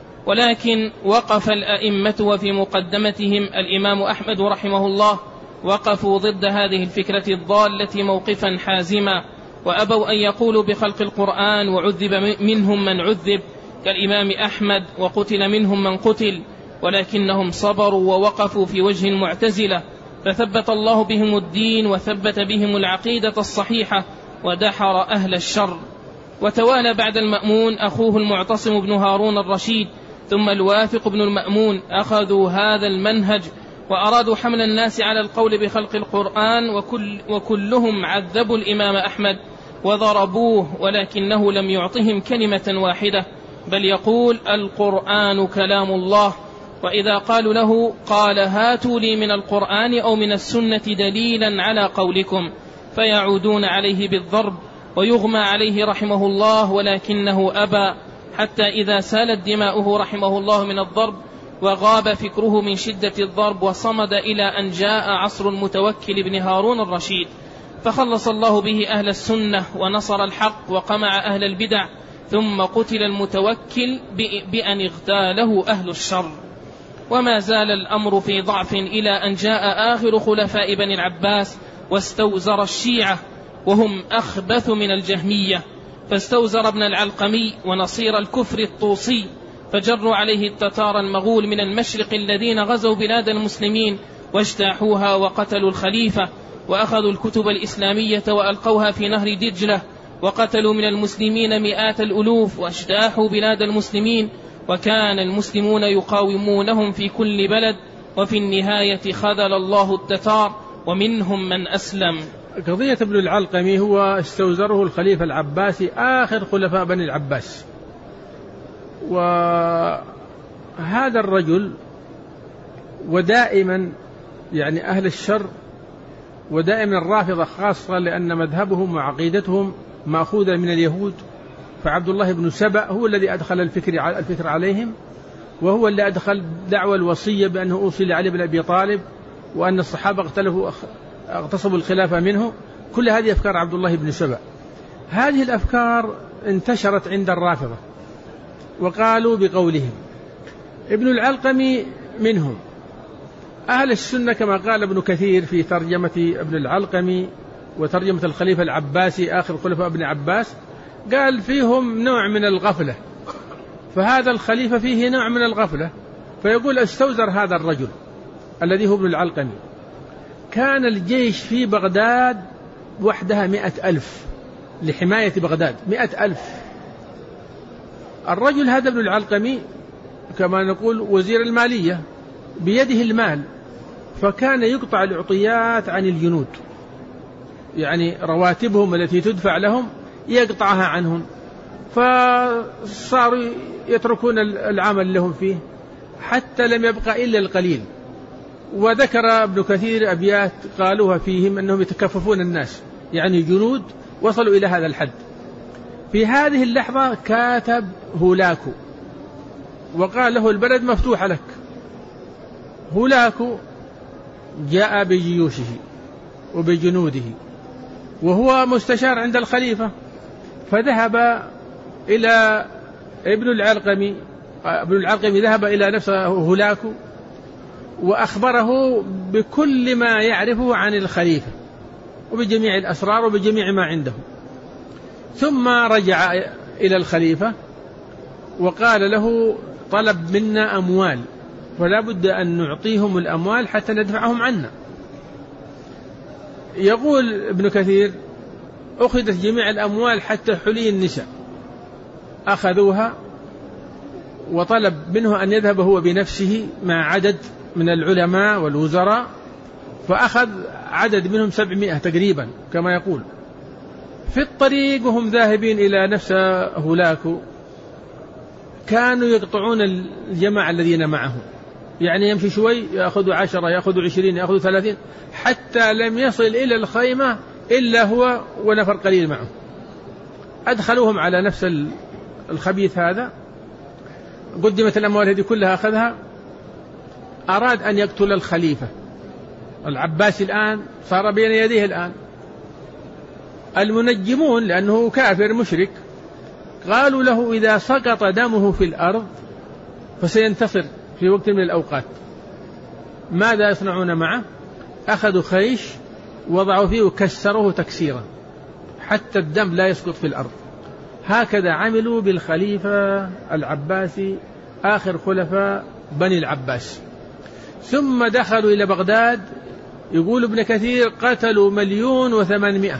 ولكن وقف الأئمة وفي مقدمتهم الإمام أحمد رحمه الله وقفوا ضد هذه الفكرة الضالة موقفا حازما، وأبوا أن يقولوا بخلق القرآن، وعذب منهم من عذب كالإمام أحمد وقتل منهم من قتل، ولكنهم صبروا ووقفوا في وجه المعتزلة، فثبت الله بهم الدين وثبت بهم العقيدة الصحيحة ودحر أهل الشر. وتوالى بعد المأمون أخوه المعتصم بن هارون الرشيد ثم الواثق بن المأمون، أخذوا هذا المنهج وأرادوا حمل الناس على القول بخلق القرآن، وكلهم عذبوا الإمام أحمد وضربوه، ولكنه لم يعطهم كلمة واحدة، بل يقول: القرآن كلام الله. وإذا قالوا له قال: هاتوا لي من القرآن أو من السنة دليلا على قولكم، فيعودون عليه بالضرب ويغمى عليه رحمه الله، ولكنه أبى، حتى إذا سالت دماؤه رحمه الله من الضرب وغاب فكره من شدة الضرب وصمد إلى أن جاء عصر المتوكل بن هارون الرشيد، فخلص الله به أهل السنة ونصر الحق وقمع أهل البدع، ثم قتل المتوكل بأن اغتاله أهل الشر. وما زال الأمر في ضعف إلى أن جاء آخر خلفاء بني العباس واستوزر الشيعة، وهم أخبث من الجهمية، فاستوزر ابن العلقمي ونصير الكفر الطوسي، فجروا عليه التتار المغول من المشرق الذين غزوا بلاد المسلمين واجتاحوها وقتلوا الخليفة، وأخذوا الكتب الإسلامية وألقوها في نهر دجلة، وقتلوا من المسلمين مئات الألوف واجتاحوا بلاد المسلمين، وكان المسلمون يقاومونهم في كل بلد، وفي النهاية خذل الله التتار ومنهم من أسلم. قضية ابن العلقمي هو استوزره الخليفة العباسي آخر خلفاء بني العباس، وهذا الرجل ودائما يعني أهل الشر ودائما الرافضة خاصة، لأن مذهبهم وعقيدتهم مأخوذة من اليهود، فعبد الله بن سبأ هو الذي أدخل الفكر عليهم، وهو الذي أدخل دعوة الوصية بأنه أوصي لعلي بن أبي طالب، وأن الصحابة اغتصبوا الخلافة منه. كل هذه أفكار عبد الله بن سبأ. هذه الأفكار انتشرت عند الرافضة وقالوا بقولهم. ابن العلقمي منهم. أهل السنة كما قال ابن كثير في ترجمة ابن العلقمي وترجمة الخليفة العباسي آخر خلفاء ابن عباس، قال فيهم نوع من الغفلة، فهذا الخليفة فيه نوع من الغفلة، فيقول استوزر هذا الرجل الذي هو ابن العلقمي. كان الجيش في بغداد وحدها 100,000 لحماية بغداد، 100,000. الرجل هذا ابن العلقمي كما نقول وزير المالية، بيده المال، فكان يقطع العطيات عن الجنود، يعني رواتبهم التي تدفع لهم يقطعها عنهم، فصاروا يتركون العمل لهم فيه حتى لم يبقى إلا القليل. وذكر ابن كثير أبيات قالوها فيهم أنهم يتكففون الناس، يعني جنود وصلوا إلى هذا الحد. في هذه اللحظة كاتب هولاكو وقال له البلد مفتوحة لك. هولاكو جاء بجيوشه وبجنوده وهو مستشار عند الخليفة، فذهب إلى ابن العلقمي ذهب إلى نفسه هولاكو وأخبره بكل ما يعرفه عن الخليفة وبجميع الأسرار وبجميع ما عنده. ثم رجع إلى الخليفة وقال له طلب منا أموال، فلا بد أن نعطيهم الأموال حتى ندفعهم عنا. يقول ابن كثير أخذت جميع الأموال حتى حلي النساء، أخذوها، وطلب منه أن يذهب هو بنفسه مع عدد من العلماء والوزراء، فأخذ عدد منهم 700 تقريبا كما يقول. في الطريق وهم ذاهبين إلى نفس هولاكو كانوا يقطعون الجماعة الذين معه، يعني يمشي شوي يأخذوا 10 يأخذوا 20 يأخذوا 30 حتى لم يصل إلى الخيمة إلا هو ونفر قليل معه. أدخلوهم على نفس الخبيث هذا، قدمت الأموال هذه كلها أخذها. أراد أن يقتل الخليفة العباسي، الآن صار بين يديه. الآن المنجمون لأنه كافر مشرك قالوا له إذا سقط دمه في الأرض فسينتصر في وقت من الأوقات. ماذا يصنعون معه؟ أخذوا خيش وضعوا فيه وكسروه تكسيرا حتى الدم لا يسقط في الأرض. هكذا عملوا بالخليفة العباسي آخر خلفاء بني العباس. ثم دخلوا إلى بغداد. يقول ابن كثير قتلوا 1,800,000.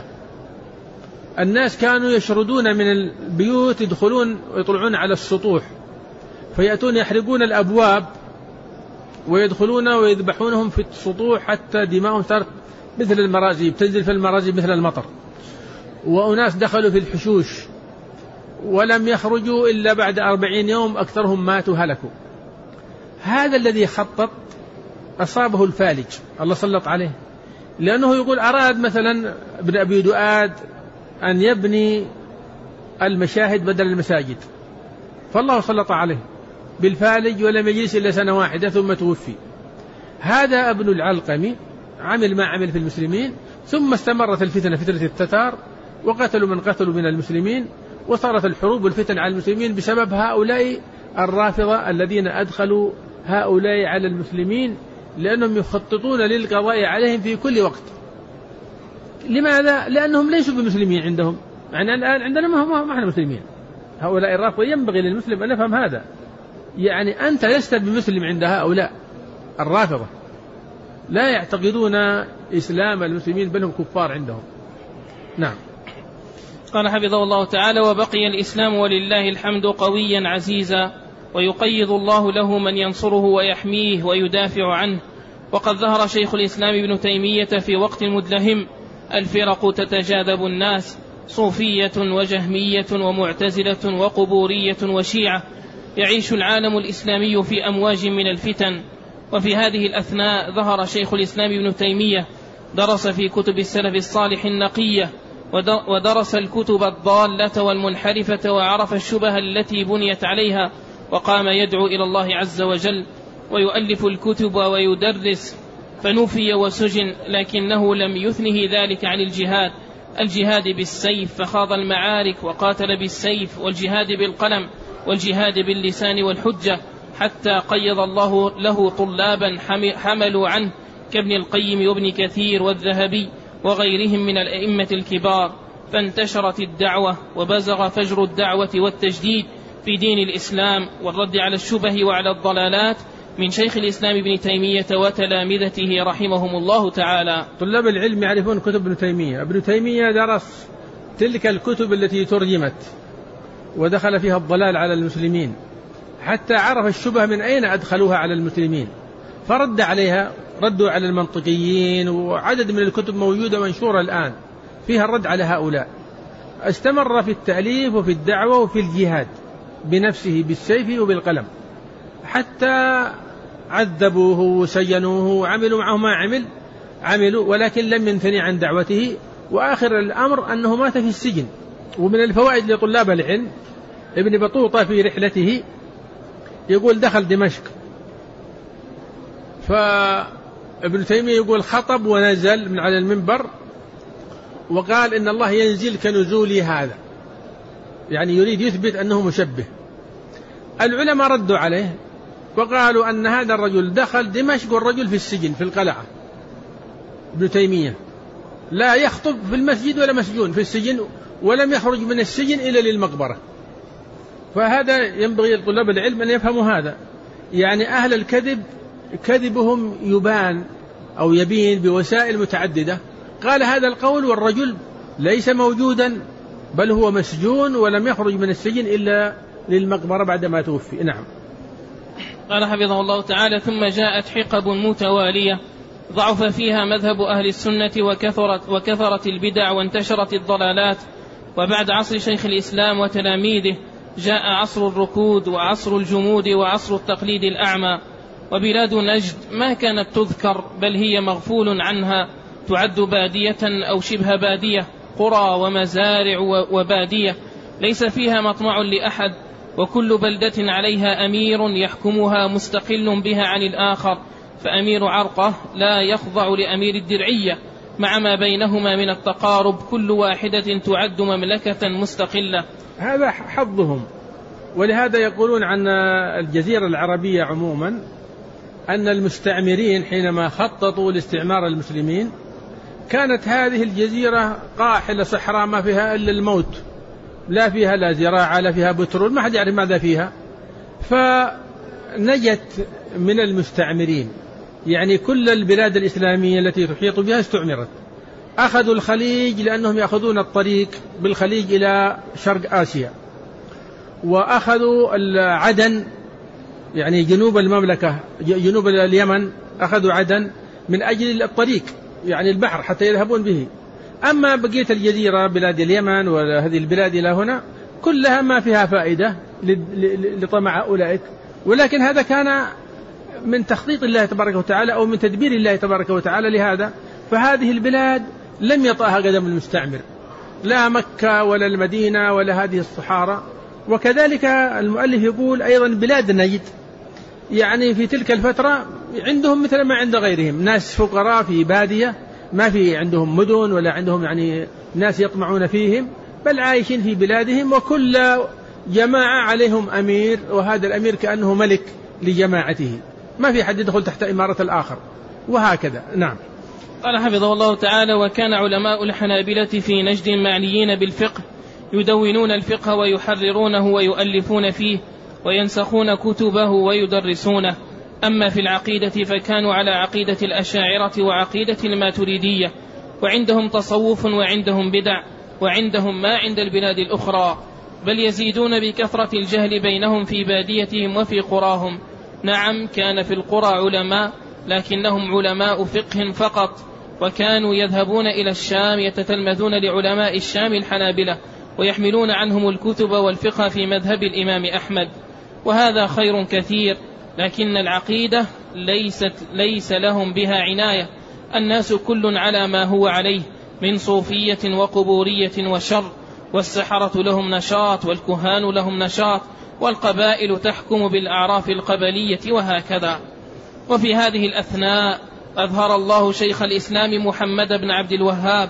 الناس كانوا يشردون من البيوت، يدخلون ويطلعون على السطوح، فيأتون يحرقون الأبواب ويدخلون ويذبحونهم في السطوح حتى دماؤهم صارت مثل المراجيب، تنزل في المراجيب مثل المطر. وأناس دخلوا في الحشوش ولم يخرجوا إلا بعد 40 يوم، أكثرهم ماتوا هلكوا. هذا الذي خطط أصابه الفالج، الله سلط عليه، لأنه يقول أراد مثلا ابن أبي دؤاد أن يبني المشاهد بدل المساجد، فالله سلط عليه بالفالج ولم يجلس إلا سنة واحدة ثم توفي. هذا ابن العلقمي عمل ما عمل في المسلمين، ثم استمرت الفتنة، فتنة التتار، وقتلوا من قتلوا من المسلمين، وصارت الحروب والفتن على المسلمين بسبب هؤلاء الرافضة الذين أدخلوا هؤلاء على المسلمين، لأنهم يخططون للقضاء عليهم في كل وقت. لماذا؟ لأنهم ليسوا بمسلمين عندهم، يعني الآن عندنا ما احنا مسلمين. هؤلاء الرافضة ينبغي للمسلم أن يفهم هذا، يعني أنت لست بمسلم عند هؤلاء الرافضة، لا يعتقدون إسلام المسلمين بل هم كفار عندهم. نعم. قال حفظه الله تعالى: وبقي الإسلام ولله الحمد قويا عزيزا، ويقيض الله له من ينصره ويحميه ويدافع عنه. وقد ظهر شيخ الإسلام ابن تيمية في وقت مدلهم الفرق تتجاذب الناس، صوفية وجهمية ومعتزلة وقبورية وشيعة، يعيش العالم الإسلامي في أمواج من الفتن. وفي هذه الأثناء ظهر شيخ الإسلام ابن تيمية، درس في كتب السلف الصالح النقية، ودرس الكتب الضالة والمنحرفة، وعرف الشبه التي بنيت عليها، وقام يدعو إلى الله عز وجل ويؤلف الكتب ويدرس، فنفي وسجن، لكنه لم يثنه ذلك عن الجهاد، الجهاد بالسيف فخاض المعارك وقاتل بالسيف، والجهاد بالقلم، والجهاد باللسان والحجة، حتى قيض الله له طلابا حملوا عنه كابن القيم وابن كثير والذهبي وغيرهم من الأئمة الكبار، فانتشرت الدعوة وبزغ فجر الدعوة والتجديد في دين الإسلام والرد على الشبه وعلى الضلالات من شيخ الإسلام ابن تيمية وتلامذته رحمهم الله تعالى. طلاب العلم يعرفون كتب ابن تيمية. ابن تيمية درس تلك الكتب التي ترجمت ودخل فيها الضلال على المسلمين، حتى عرف الشبه من أين أدخلوها على المسلمين فرد عليها، ردوا على المنطقيين، وعدد من الكتب موجودة منشورة الآن فيها الرد على هؤلاء. استمر في التأليف وفي الدعوة وفي الجهاد بنفسه بالسيف وبالقلم، حتى عذبوه وسجنوه وعملوا معه ما عملوا، ولكن لم ينثني عن دعوته. وآخر الأمر أنه مات في السجن. ومن الفوائد لطلاب العلم ابن بطوطة في رحلته يقول دخل دمشق، فابن تيمية يقول خطب ونزل من على المنبر وقال إن الله ينزل كنزولي هذا، يعني يريد يثبت أنه مشبه. العلماء ردوا عليه وقالوا أن هذا الرجل دخل دمشق والرجل في السجن في القلعة. ابن تيمية لا يخطب في المسجد ولا مسجون في السجن، ولم يخرج من السجن إلا للمقبرة. فهذا ينبغي لطلاب العلم أن يفهموا هذا، يعني أهل الكذب كذبهم يبان أو يبين بوسائل متعددة. قال هذا القول والرجل ليس موجودا، بل هو مسجون ولم يخرج من السجن إلا للمقبرة بعدما توفي. نعم. قال حفظه الله تعالى: ثم جاءت حقب متوالية ضعف فيها مذهب أهل السنة وكثرت البدع وانتشرت الضلالات. وبعد عصر شيخ الإسلام وتلاميذه جاء عصر الركود وعصر الجمود وعصر التقليد الأعمى. وبلاد نجد ما كانت تذكر بل هي مغفول عنها، تعد بادية أو شبه بادية، قرى ومزارع وبادية ليس فيها مطمع لأحد، وكل بلدة عليها أمير يحكمها مستقل بها عن الآخر، فأمير عرقة لا يخضع لأمير الدرعية، مع ما بينهما من التقارب، كل واحدة تعد مملكة مستقلة. هذا حظهم. ولهذا يقولون عن الجزيرة العربية عموما أن المستعمرين حينما خططوا لاستعمار المسلمين كانت هذه الجزيرة قاحلة صحراء ما فيها إلا الموت، لا فيها لا زراعة لا فيها بترول، ما حد يعرف ماذا فيها. فنجت من المستعمرين، يعني كل البلاد الإسلامية التي تحيط بها استعمرت. أخذوا الخليج لأنهم يأخذون الطريق بالخليج إلى شرق آسيا، وأخذوا عدن يعني جنوب المملكة جنوب اليمن، أخذوا عدن من أجل الطريق يعني البحر حتى يذهبون به. أما بقية الجزيرة بلاد اليمن وهذه البلاد إلى هنا كلها ما فيها فائدة لطمع أولئك، ولكن هذا كان من تخطيط الله تبارك وتعالى أو من تدبير الله تبارك وتعالى لهذا. فهذه البلاد لم يطأها قدم المستعمر، لا مكة ولا المدينة ولا هذه الصحارى. وكذلك المؤلف يقول أيضا بلاد نجد يعني في تلك الفترة عندهم مثل ما عند غيرهم، ناس فقراء في بادية، ما في عندهم مدن ولا عندهم يعني ناس يطمعون فيهم، بل عايشين في بلادهم، وكل جماعة عليهم أمير، وهذا الأمير كأنه ملك لجماعته، ما في حد يدخل تحت إمارة الآخر، وهكذا. نعم. قال حفظه الله تعالى: وكان علماء الحنابلة في نجد معنيين بالفقه، يدونون الفقه ويحررونه ويؤلفون فيه وينسخون كتبه ويدرسونه. أما في العقيدة فكانوا على عقيدة الأشاعرة وعقيدة الماتريدية، وعندهم تصوف وعندهم بدع، وعندهم ما عند البلاد الأخرى، بل يزيدون بكثرة الجهل بينهم في باديتهم وفي قراهم. نعم، كان في القرى علماء، لكنهم علماء فقه فقط، وكانوا يذهبون إلى الشام يتتلمذون لعلماء الشام الحنابلة ويحملون عنهم الكتب والفقه في مذهب الإمام أحمد، وهذا خير كثير. لكن العقيدة ليس لهم بها عناية، الناس كل على ما هو عليه من صوفية وقبورية وشر، والسحرة لهم نشاط والكهان لهم نشاط، والقبائل تحكم بالأعراف القبلية، وهكذا. وفي هذه الأثناء أظهر الله شيخ الإسلام محمد بن عبد الوهاب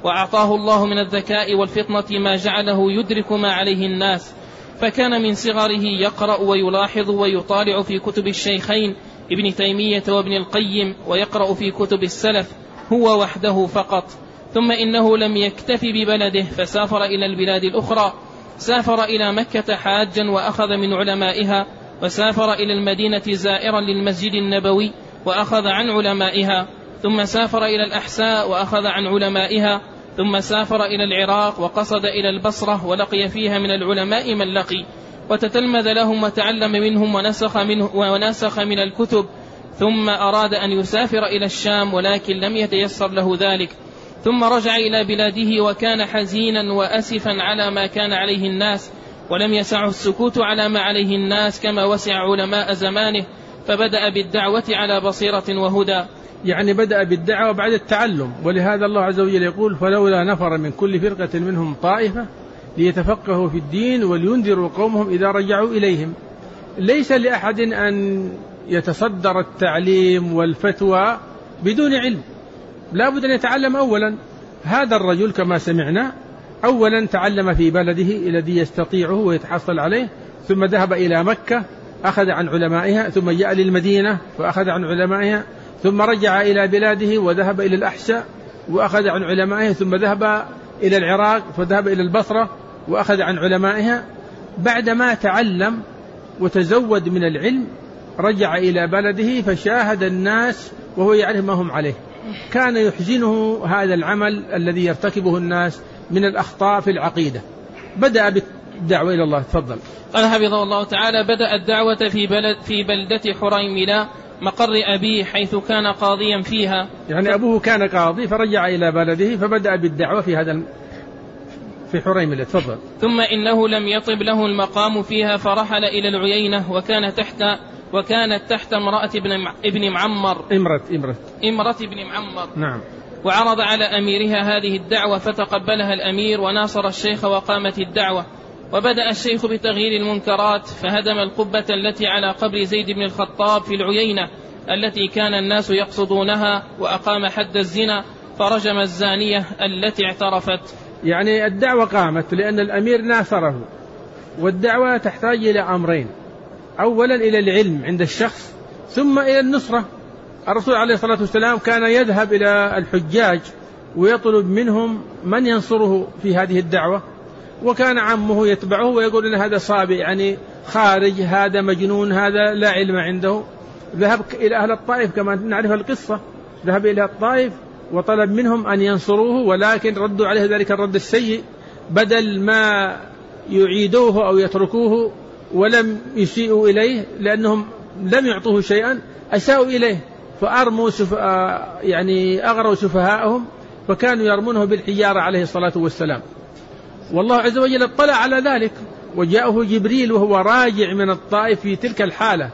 وأعطاه الله من الذكاء والفطنة ما جعله يدرك ما عليه الناس، فكان من صغره يقرأ ويلاحظ ويطالع في كتب الشيخين ابن تيمية وابن القيم، ويقرأ في كتب السلف هو وحده فقط. ثم إنه لم يكتف ببلده فسافر إلى البلاد الأخرى، سافر إلى مكة حاجا وأخذ من علمائها، وسافر إلى المدينة زائرا للمسجد النبوي وأخذ عن علمائها، ثم سافر إلى الأحساء وأخذ عن علمائها، ثم سافر إلى العراق وقصد إلى البصرة ولقي فيها من العلماء من لقي، وتتلمذ لهم وتعلم منهم ونسخ من الكتب، ثم أراد أن يسافر إلى الشام ولكن لم يتيسر له ذلك، ثم رجع إلى بلاده وكان حزينا وأسفا على ما كان عليه الناس، ولم يسعه السكوت على ما عليه الناس كما وسع علماء زمانه، فبدأ بالدعوة على بصيرة وهدى. يعني بدأ بالدعوة بعد التعلم، ولهذا الله عز وجل يقول فلولا نفر من كل فرقة منهم طائفة ليتفقهوا في الدين ولينذروا قومهم إذا رجعوا إليهم. ليس لأحد أن يتصدر التعليم والفتوى بدون علم، لا بد أن يتعلم أولا. هذا الرجل كما سمعنا أولا تعلم في بلده الذي يستطيعه ويتحصل عليه، ثم ذهب إلى مكة أخذ عن علمائها، ثم جاء للمدينة فأخذ عن علمائها، ثم رجع إلى بلاده وذهب إلى الأحساء وأخذ عن علمائها، ثم ذهب إلى العراق فذهب إلى البصرة وأخذ عن علمائها. بعدما تعلم وتزود من العلم رجع إلى بلده فشاهد الناس وهو يعرف ما هم عليه. كان يحزنه هذا العمل الذي يرتكبه الناس من الأخطاء في العقيدة. بدأ بالدعوة إلى الله. تفضل. قال حفظه الله تعالى: بدأ الدعوة في بلدة حريملة مقر أبيه حيث كان قاضيا فيها. يعني أبوه كان قاضي فرجع إلى بلده فبدأ بالدعوة في حريملة. تفضل. ثم إنه لم يطب له المقام فيها فرحل إلى العيينة وكانت تحت امرأة ابن معمر. إمرة ابن معمر. نعم. وعرض على أميرها هذه الدعوة فتقبلها الأمير وناصر الشيخ وقامت الدعوة. وبدأ الشيخ بتغيير المنكرات فهدم القبة التي على قبر زيد بن الخطاب في العيينة التي كان الناس يقصدونها، وأقام حد الزنا فرجم الزانية التي اعترفت. يعني الدعوة قامت لأن الأمير ناصره، والدعوة تحتاج إلى أمرين: أولا إلى العلم عند الشخص، ثم إلى النصرة. الرسول عليه الصلاة والسلام كان يذهب إلى الحجاج ويطلب منهم من ينصره في هذه الدعوة، وكان عمه يتبعه ويقول إن هذا صابئ يعني خارج، هذا مجنون، هذا لا علم عنده. ذهب إلى أهل الطائف كما نعرف القصة، ذهب إلى الطائف وطلب منهم أن ينصروه، ولكن ردوا عليه ذلك الرد السيء، بدل ما يعيدوه أو يتركوه ولم يسيئوا إليه لأنهم لم يعطوه شيئا، أساءوا إليه فأرموا يعني أغروا سفهاءهم، فكانوا يرمونه بالحجارة عليه الصلاة والسلام. والله عز وجل اطلع على ذلك، وجاءه جبريل وهو راجع من الطائف في تلك الحالة،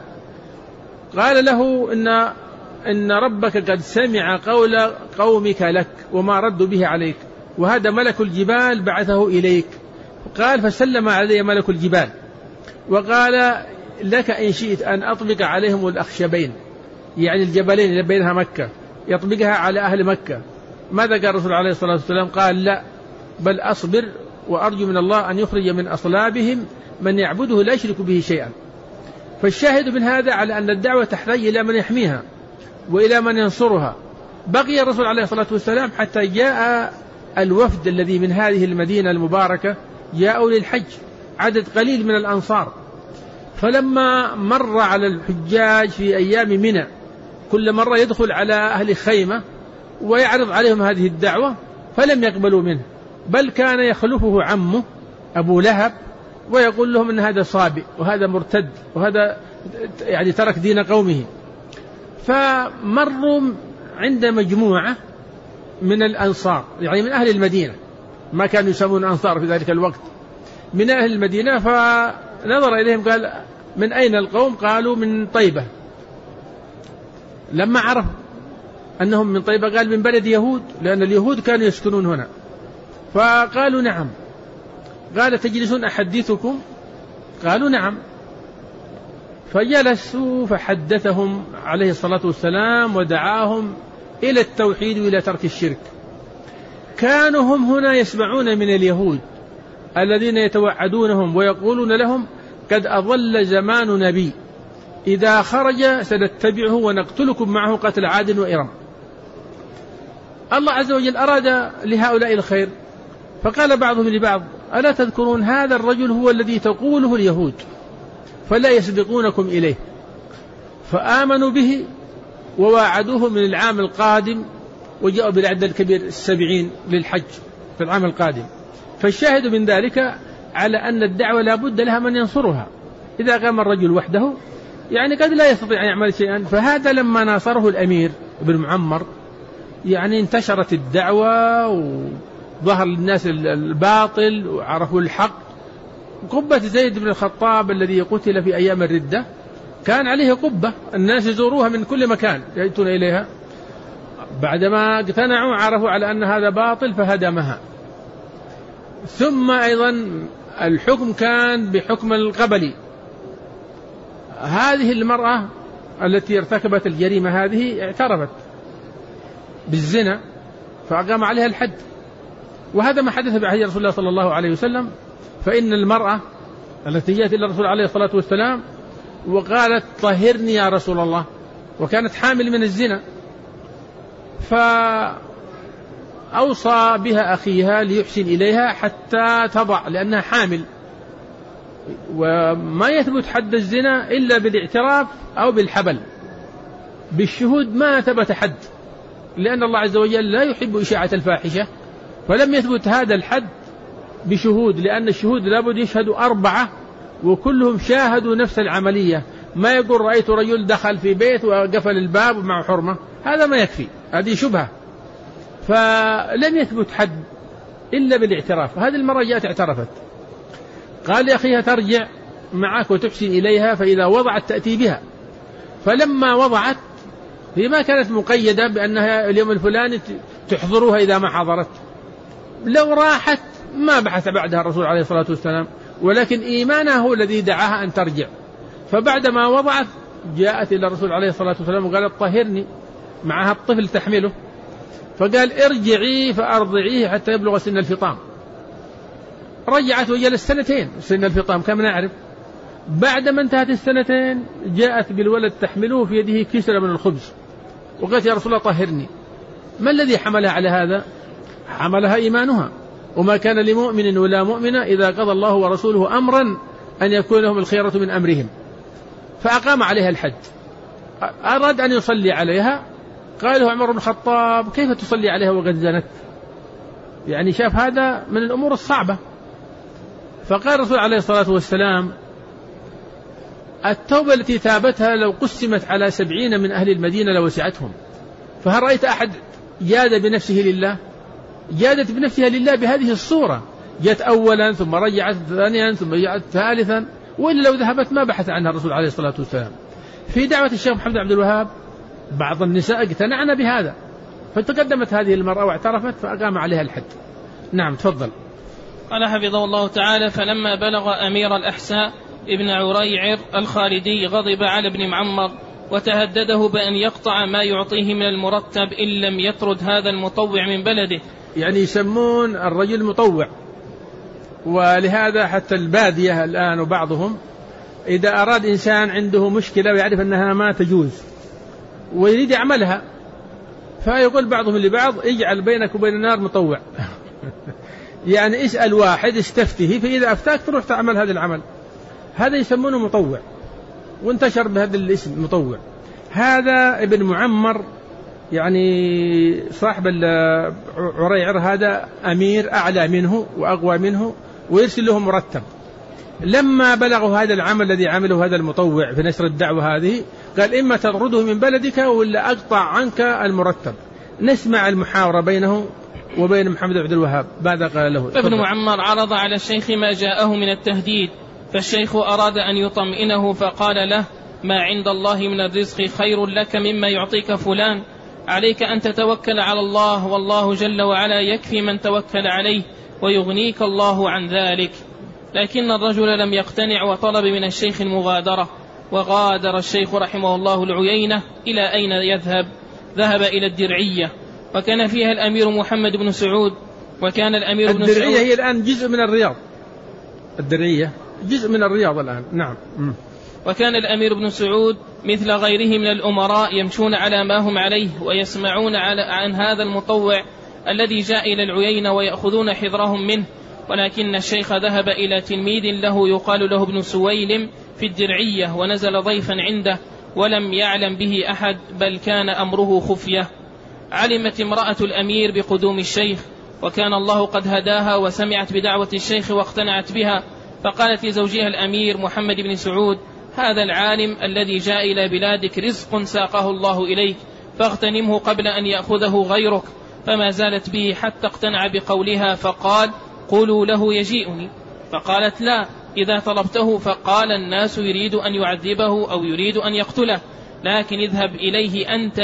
قال له إن ربك قد سمع قول قومك لك وما ردوا به عليك، وهذا ملك الجبال بعثه إليك. قال فسلم علي ملك الجبال وقال لك إن شئت أن أطبق عليهم الأخشبين، يعني الجبلين اللي بينها مكة، يطبقها على أهل مكة. ماذا قال الرسول عليه الصلاة والسلام؟ قال لا، بل أصبر وأرجو من الله أن يخرج من أصلابهم من يعبده لا يشرك به شيئا. فالشاهد من هذا على أن الدعوة تحتاج إلى من يحميها وإلى من ينصرها. بقي الرسول عليه الصلاة والسلام حتى جاء الوفد الذي من هذه المدينة المباركة، جاءوا للحج عدد قليل من الأنصار، فلما مر على الحجاج في أيام منى كل مرة يدخل على أهل خيمة ويعرض عليهم هذه الدعوة فلم يقبلوا منه، بل كان يخلفه عمه أبو لهب ويقول لهم إن هذا صابئ وهذا مرتد وهذا يعني ترك دين قومه. فمروا عند مجموعة من الأنصار، يعني من أهل المدينة، ما كانوا يسمون أنصار في ذلك الوقت، من أهل المدينة، فنظر إليهم قال من أين القوم؟ قالوا من طيبة. لما عرف أنهم من طيبة قال من بلد يهود، لأن اليهود كانوا يسكنون هنا. فقالوا نعم. قال تجلسون أحدثكم؟ قالوا نعم. فجلسوا فحدثهم عليه الصلاة والسلام ودعاهم إلى التوحيد وإلى ترك الشرك. كانوا هم هنا يسمعون من اليهود الذين يتوعدونهم ويقولون لهم قد أضل زمان نبي إذا خرج سنتبعه ونقتلكم معه قتل عاد وإرم. الله عز وجل أراد لهؤلاء الخير، فقال بعضهم لبعض ألا تذكرون هذا الرجل هو الذي تقوله اليهود فلا يسبقونكم إليه، فآمنوا به وواعدوه من العام القادم وجاءوا بالعدد الكبير 70 للحج في العام القادم. فالشاهد من ذلك على أن الدعوة لا بد لها من ينصرها. إذا قام الرجل وحده يعني قد لا يستطيع أن يعمل شيئا. فهذا لما ناصره الأمير بن معمر يعني انتشرت الدعوة وظهر للناس الباطل وعرفوا الحق. قبة زيد بن الخطاب الذي قتل في أيام الردة كان عليه قبة، الناس يزوروها من كل مكان يأتون إليها، بعدما اقتنعوا عرفوا على أن هذا باطل فهدمها. ثم أيضا الحكم كان بحكم القبلي. هذه المرأة التي ارتكبت الجريمة هذه اعترفت بالزنا فأقام عليها الحد، وهذا ما حدث بعهد رسول الله صلى الله عليه وسلم. فإن المرأة التي جاءت إلى الرسول عليه الصلاة والسلام وقالت طهرني يا رسول الله، وكانت حامل من الزنا، فأوصى بها أخيها ليحسن إليها حتى تضع لأنها حامل، وما يثبت حد الزنا إلا بالاعتراف أو بالحبل، بالشهود ما ثبت حد، لأن الله عز وجل لا يحب إشاعة الفاحشة، فلم يثبت هذا الحد بشهود، لأن الشهود لابد يشهدوا 4 وكلهم شاهدوا نفس العملية. ما يقول رأيت رجل دخل في بيت وقفل الباب مع حرمة، هذا ما يكفي، هذه شبهة. فلم يثبت حد إلا بالاعتراف. هذه المرة جاءت اعترفت، قال لأخيها ترجع معك وتحسن إليها، فإذا وضعت تأتي بها. فلما وضعت هي ما كانت مقيدة بأنها اليوم الفلاني تحضروها إذا ما حضرت، لو راحت ما بحث بعدها الرسول عليه الصلاة والسلام، ولكن إيمانها هو الذي دعاها أن ترجع. فبعدما وضعت جاءت إلى الرسول عليه الصلاة والسلام وقالت طهرني، معها الطفل تحمله، فقال ارجعي فأرضعيه حتى يبلغ سن الفطام. رجعت وجلس 2 سن الفطام كما نعرف. بعدما انتهت 2 جاءت بالولد تحمله في يده كسرة من الخبز وقالت يا رسول الله طهرني. ما الذي حملها على هذا؟ حملها إيمانها، وما كان لمؤمن ولا مؤمنة إذا قضى الله ورسوله أمرا أن يكون لهم الخيرة من أمرهم. فأقام عليها الحد. أراد أن يصلي عليها، قال له عمر بن الخطاب كيف تصلي عليها وقد زنت؟ يعني شاف هذا من الأمور الصعبة. فقال الرسول عليه الصلاة والسلام التوبة التي تابتها لو قسمت على 70 من أهل المدينة لوسعتهم. فهل رأيت أحد جاد بنفسه لله؟ جادت بنفسها لله بهذه الصورة، جاءت أولا ثم رجعت ثانيا ثم رجعت ثالثا، وإلا لو ذهبت ما بحث عنها الرسول عليه الصلاة والسلام. في دعوة الشيخ محمد عبد الوهاب بعض النساء اقتنعن بهذا، فتقدمت هذه المرأة واعترفت فأقام عليها الحد. نعم تفضل. قال حفظه الله تعالى فلما بلغ أمير الأحساء ابن عريعر الخالدي غضب على ابن معمر وتهدده بأن يقطع ما يعطيه من المرتب إن لم يطرد هذا المطوع من بلده. يعني يسمون الرجل مطوع، ولهذا حتى البادية الآن وبعضهم إذا أراد إنسان عنده مشكلة ويعرف أنها ما تجوز ويريد يعملها فيقول بعضهم لبعض اجعل بينك وبين النار مطوع يعني اسأل واحد استفته، فإذا أفتاك تروح تعمل هذا العمل. هذا يسمونه مطوع، وانتشر بهذا الاسم مطوع. هذا ابن معمر يعني صاحب عريعر هذا أمير أعلى منه وأقوى منه ويرسل له مرتب. لما بلغوا هذا العمل الذي عمله هذا المطوع في نشر الدعوة هذه قال إما تطرده من بلدك ولا أقطع عنك المرتب. نسمع المحاورة بينه وبين محمد عبد الوهاب. ماذا قال له؟ ابن معمر عرض على الشيخ ما جاءه من التهديد، فالشيخ أراد أن يطمئنه فقال له ما عند الله من الرزق خير لك مما يعطيك فلان، عليك أن تتوكل على الله، والله جل وعلا يكفي من توكل عليه ويغنيك الله عن ذلك. لكن الرجل لم يقتنع وطلب من الشيخ المغادرة، وغادر الشيخ رحمه الله العيينة. إلى أين يذهب؟ ذهب إلى الدرعية، وكان فيها الأمير محمد بن سعود. وكان الأمير بن سعود الدرعية هي الآن جزء من الرياض، الدرعية جزء من الرياض الآن. نعم. وكان الأمير بن سعود مثل غيره من الأمراء يمشون على ما هم عليه ويسمعون عن هذا المطوع الذي جاء إلى العيينة ويأخذون حذرهم منه. ولكن الشيخ ذهب إلى تلميذ له يقال له ابن سويلم في الدرعية ونزل ضيفا عنده ولم يعلم به أحد، بل كان أمره خفية. علمت امرأة الأمير بقدوم الشيخ، وكان الله قد هداها وسمعت بدعوة الشيخ واقتنعت بها، فقالت لزوجها الأمير محمد بن سعود: هذا العالم الذي جاء إلى بلادك رزق ساقه الله إليك، فاغتنمه قبل أن يأخذه غيرك. فما زالت به حتى اقتنع بقولها، فقال: قولوا له يجيئني. فقالت: لا، إذا طلبته. فقال: الناس يريد أن يعذبه أو يريد أن يقتله، لكن اذهب إليه أنت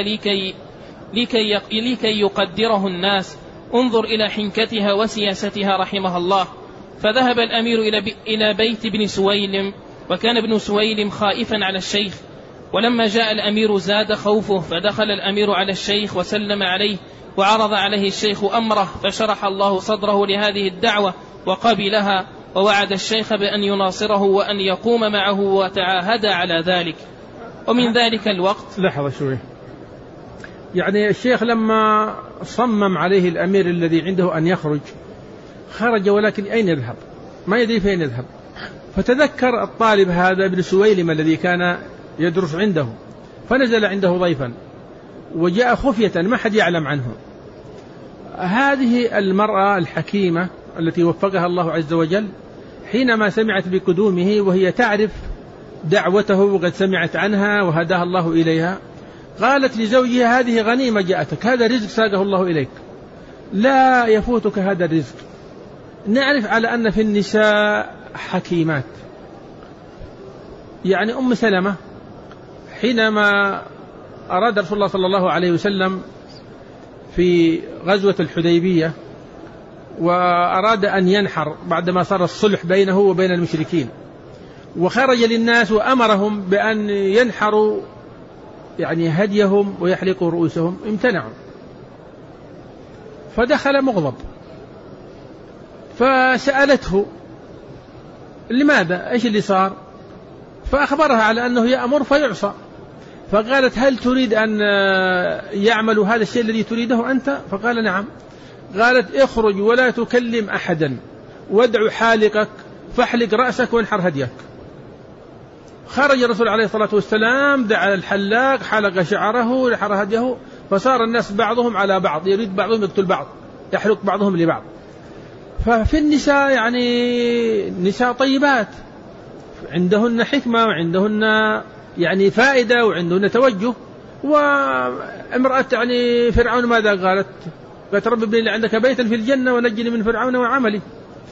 لكي يقدره الناس. انظر إلى حنكتها وسياستها رحمها الله. فذهب الأمير إلى بيت ابن سويلم، وكان ابن سويلم خائفا على الشيخ. ولما جاء الأمير زاد خوفه، فدخل الأمير على الشيخ وسلم عليه وعرض عليه الشيخ أمره، فشرح الله صدره لهذه الدعوة وقبلها، ووعد الشيخ بأن يناصره وأن يقوم معه، وتعاهد على ذلك. ومن ذلك الوقت لحظة شوي، يعني الشيخ لما صمم عليه الأمير الذي عنده أن يخرج، خرج ولكن أين يذهب؟ ما يدري فين يذهب. فتذكر الطالب هذا ابن سويلم الذي كان يدرس عنده، فنزل عنده ضيفا وجاء خفية ما حد يعلم عنه. هذه المرأة الحكيمة التي وفقها الله عز وجل حينما سمعت بقدومه وهي تعرف دعوته وقد سمعت عنها وهداها الله إليها، قالت لزوجها: هذه غنيمة جاءتك، هذا رزق ساقه الله إليك، لا يفوتك هذا الرزق. نعرف على أن في النساء حكيمات. يعني أم سلمة حينما أراد رسول الله صلى الله عليه وسلم في غزوة الحديبية وأراد أن ينحر بعدما صار الصلح بينه وبين المشركين، وخرج للناس وأمرهم بأن ينحروا يعني هديهم ويحلقوا رؤوسهم، امتنعوا. فدخل مغضب، فسألته: لماذا؟ إيش اللي صار؟ فأخبرها على أنه يأمر فيعصى. فقالت: هل تريد أن يعمل هذا الشيء الذي تريده أنت؟ فقال: نعم. قالت: اخرج ولا تكلم أحدا، وادع حالقك فاحلق رأسك وانحر هديك. خرج الرسول عليه الصلاة والسلام، دعا الحلاق، حلق شعره، نحر هديه، فصار الناس بعضهم على بعض، يريد بعضهم يقتل بعض، يحلق بعضهم لبعض. ففي النساء يعني نساء طيبات، عندهن حكمة وعندهن يعني فائدة وعندهن توجه. وامرأة يعني فرعون ماذا قالت؟ قالت: رب ابن لي عندك بيتا في الجنة ونجني من فرعون وعمله.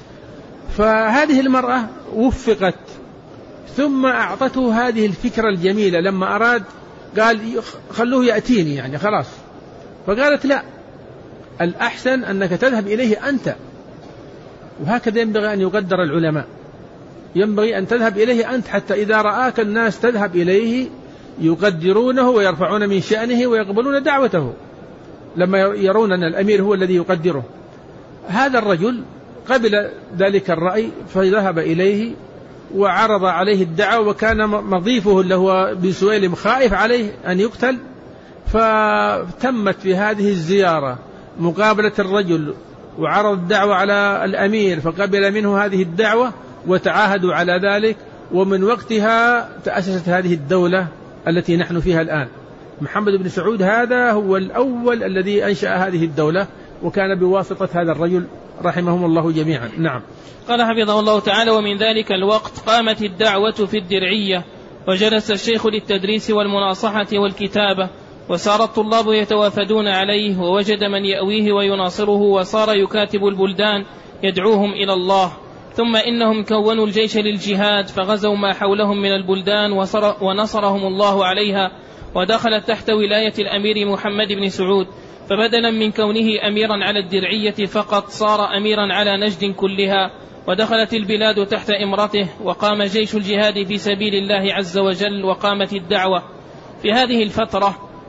فهذه المرأة وفقت، ثم أعطته هذه الفكرة الجميلة. لما أراد قال: خلوه يأتيني، يعني خلاص. فقالت: لا، الأحسن أنك تذهب إليه أنت. وهكذا ينبغي أن يقدر العلماء، ينبغي أن تذهب إليه أنت، حتى إذا رآك الناس تذهب إليه يقدرونه ويرفعون من شأنه ويقبلون دعوته، لما يرون أن الأمير هو الذي يقدره. هذا الرجل قبل ذلك الرأي، فذهب إليه وعرض عليه الدعوة، وكان مضيفه اللي هو ابن سويلم خائف عليه أن يقتل. فتمت في هذه الزيارة مقابلة الرجل وعرض الدعوة على الأمير، فقبل منه هذه الدعوة وتعاهدوا على ذلك. ومن وقتها تأسست هذه الدولة التي نحن فيها الآن. محمد بن سعود هذا هو الأول الذي أنشأ هذه الدولة، وكان بواسطة هذا الرجل رحمهم الله جميعا. نعم. قال حفظه الله تعالى: ومن ذلك الوقت قامت الدعوة في الدرعية، وجلس الشيخ للتدريس والمناصحة والكتابة، وصار الطلاب يتوافدون عليه، ووجد من يأويه ويناصره، وصار يكاتب البلدان يدعوهم إلى الله. ثم إنهم كونوا الجيش للجهاد، فغزوا ما حولهم من البلدان ونصرهم الله عليها، ودخلت تحت ولاية الأمير محمد بن سعود. فبدلا من كونه أميرا على الدرعية فقط، صار أميرا على نجد كلها، ودخلت البلاد تحت إمرته، وقام جيش الجهاد في سبيل الله عز وجل، وقامت الدعوة. في هذه الفترة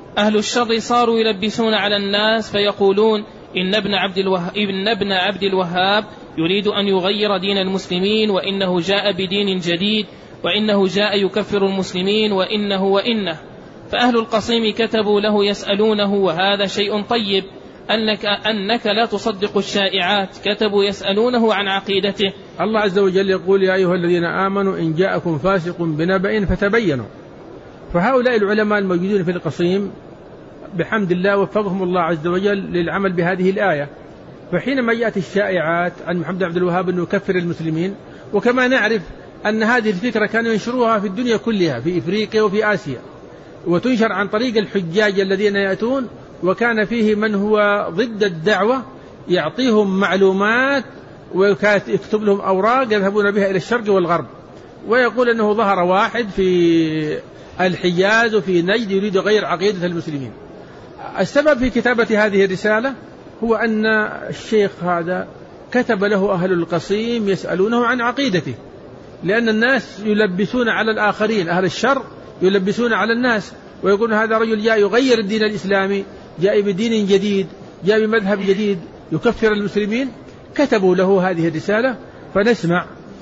أهل الشر صاروا يلبسون على الناس فيقولون إن ابن عبد الوهاب يريد أن يغير دين المسلمين، وإنه جاء بدين جديد، وإنه جاء يكفر المسلمين، وإنه. فأهل القصيم كتبوا له يسألونه، وهذا شيء طيب، أنك لا تصدق الشائعات. كتبوا يسألونه عن عقيدته. الله عز وجل يقول: يا أيها الذين آمنوا إن جاءكم فاسق بنبأ فتبينوا. فهؤلاء العلماء الموجودين في القصيم بحمد الله وفقهم الله عز وجل للعمل بهذه الآية. فحينما يأتي الشائعات عن محمد عبد الوهاب أنه يكفر المسلمين، وكما نعرف أن هذه الفكرة كانوا ينشروها في الدنيا كلها، في إفريقيا وفي آسيا، وتنشر عن طريق الحجاج الذين يأتون، وكان فيه من هو ضد الدعوة يعطيهم معلومات ويكتب لهم أوراق يذهبون بها إلى الشرق والغرب، ويقول أنه ظهر واحد في الحجاز وفي نجد يريد غير عقيدة المسلمين. السبب في كتابة هذه الرسالة هو أن الشيخ هذا كتب له أهل القصيم يسألونه عن عقيدته، لأن الناس يلبسون على الآخرين، أهل الشر يلبسون على الناس ويقول هذا رجل جاء يغير الدين الإسلامي، جاء بدين جديد، جاء بمذهب جديد يكفر المسلمين. كتبوا له هذه الرسالة، فنسمع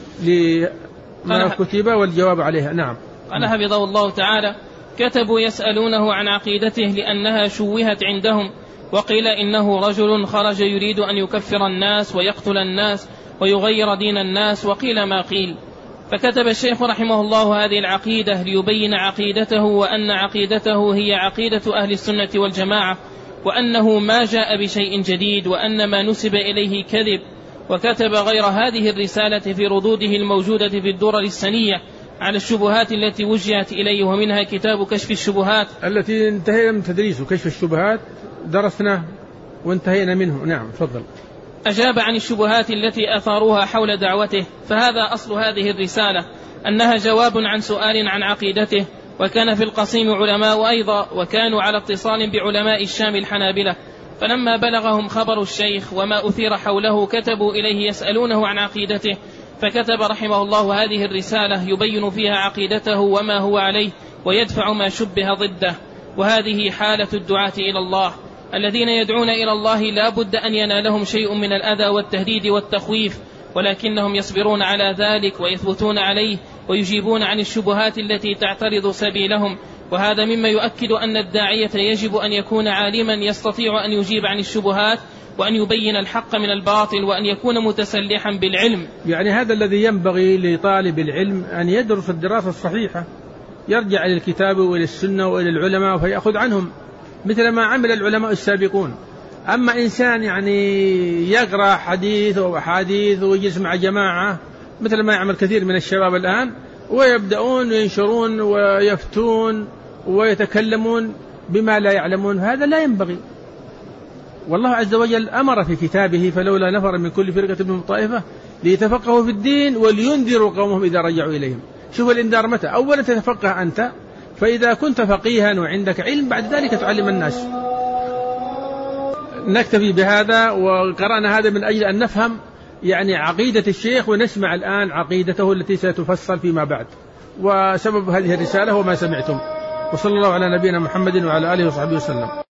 لما كتب والجواب عليها. نعم. قال حفظه الله تعالى: كتبوا يسألونه عن عقيدته لأنها شوهت عندهم، وقيل إنه رجل خرج يريد أن يكفر الناس ويقتل الناس ويغير دين الناس، وقيل ما قيل. فكتب الشيخ رحمه الله هذه العقيدة ليبين عقيدته، وأن عقيدته هي عقيدة أهل السنة والجماعة، وأنه ما جاء بشيء جديد، وأن ما نسب إليه كذب. وكتب غير هذه الرسالة في ردوده الموجودة في الدرر السنية على الشبهات التي وجهت إليه، ومنها كتاب كشف الشبهات التي انتهينا من تدريسه. كشف الشبهات درسنا وانتهينا منه. نعم، تفضل. أجاب عن الشبهات التي أثاروها حول دعوته. فهذا أصل هذه الرسالة، أنها جواب عن سؤال عن عقيدته. وكان في القصيم علماء أيضا، وكانوا على اتصال بعلماء الشام الحنابلة، فلما بلغهم خبر الشيخ وما أثير حوله كتبوا إليه يسألونه عن عقيدته. فكتب رحمه الله هذه الرسالة يبين فيها عقيدته وما هو عليه، ويدفع ما شبه ضده. وهذه حالة الدعاة إلى الله، الذين يدعون إلى الله لا بد أن ينالهم شيء من الأذى والتهديد والتخويف، ولكنهم يصبرون على ذلك ويثبتون عليه، ويجيبون عن الشبهات التي تعترض سبيلهم. وهذا مما يؤكد أن الداعية يجب أن يكون عالما يستطيع أن يجيب عن الشبهات، وأن يبين الحق من الباطل، وأن يكون متسلحا بالعلم. يعني هذا الذي ينبغي لطالب العلم أن يدرس الدراسة الصحيحة، يرجع إلى الكتاب وإلى السنة وإلى العلماء فيأخذ عنهم مثل ما عمل العلماء السابقون. أما إنسان يعني يقرأ حديث أو أحاديث ويجلس مع جماعة مثل ما يعمل كثير من الشباب الآن، ويبدأون ينشرون ويفتون ويتكلمون بما لا يعلمون، هذا لا ينبغي. والله عز وجل أمر في كتابه: فلولا نفر من كل فرقة منهم طائفة ليتفقهوا في الدين ولينذروا قومهم إذا رجعوا إليهم. شوف الإنذار متى؟ أولا تتفقه أنت، فإذا كنت فقيها وعندك علم بعد ذلك تعلم الناس. نكتفي بهذا، وقرأنا هذا من أجل أن نفهم يعني عقيدة الشيخ، ونسمع الآن عقيدته التي ستفصل فيما بعد. وسبب هذه الرسالة هو ما سمعتم. وصلى الله على نبينا محمد وعلى آله وصحبه وسلم.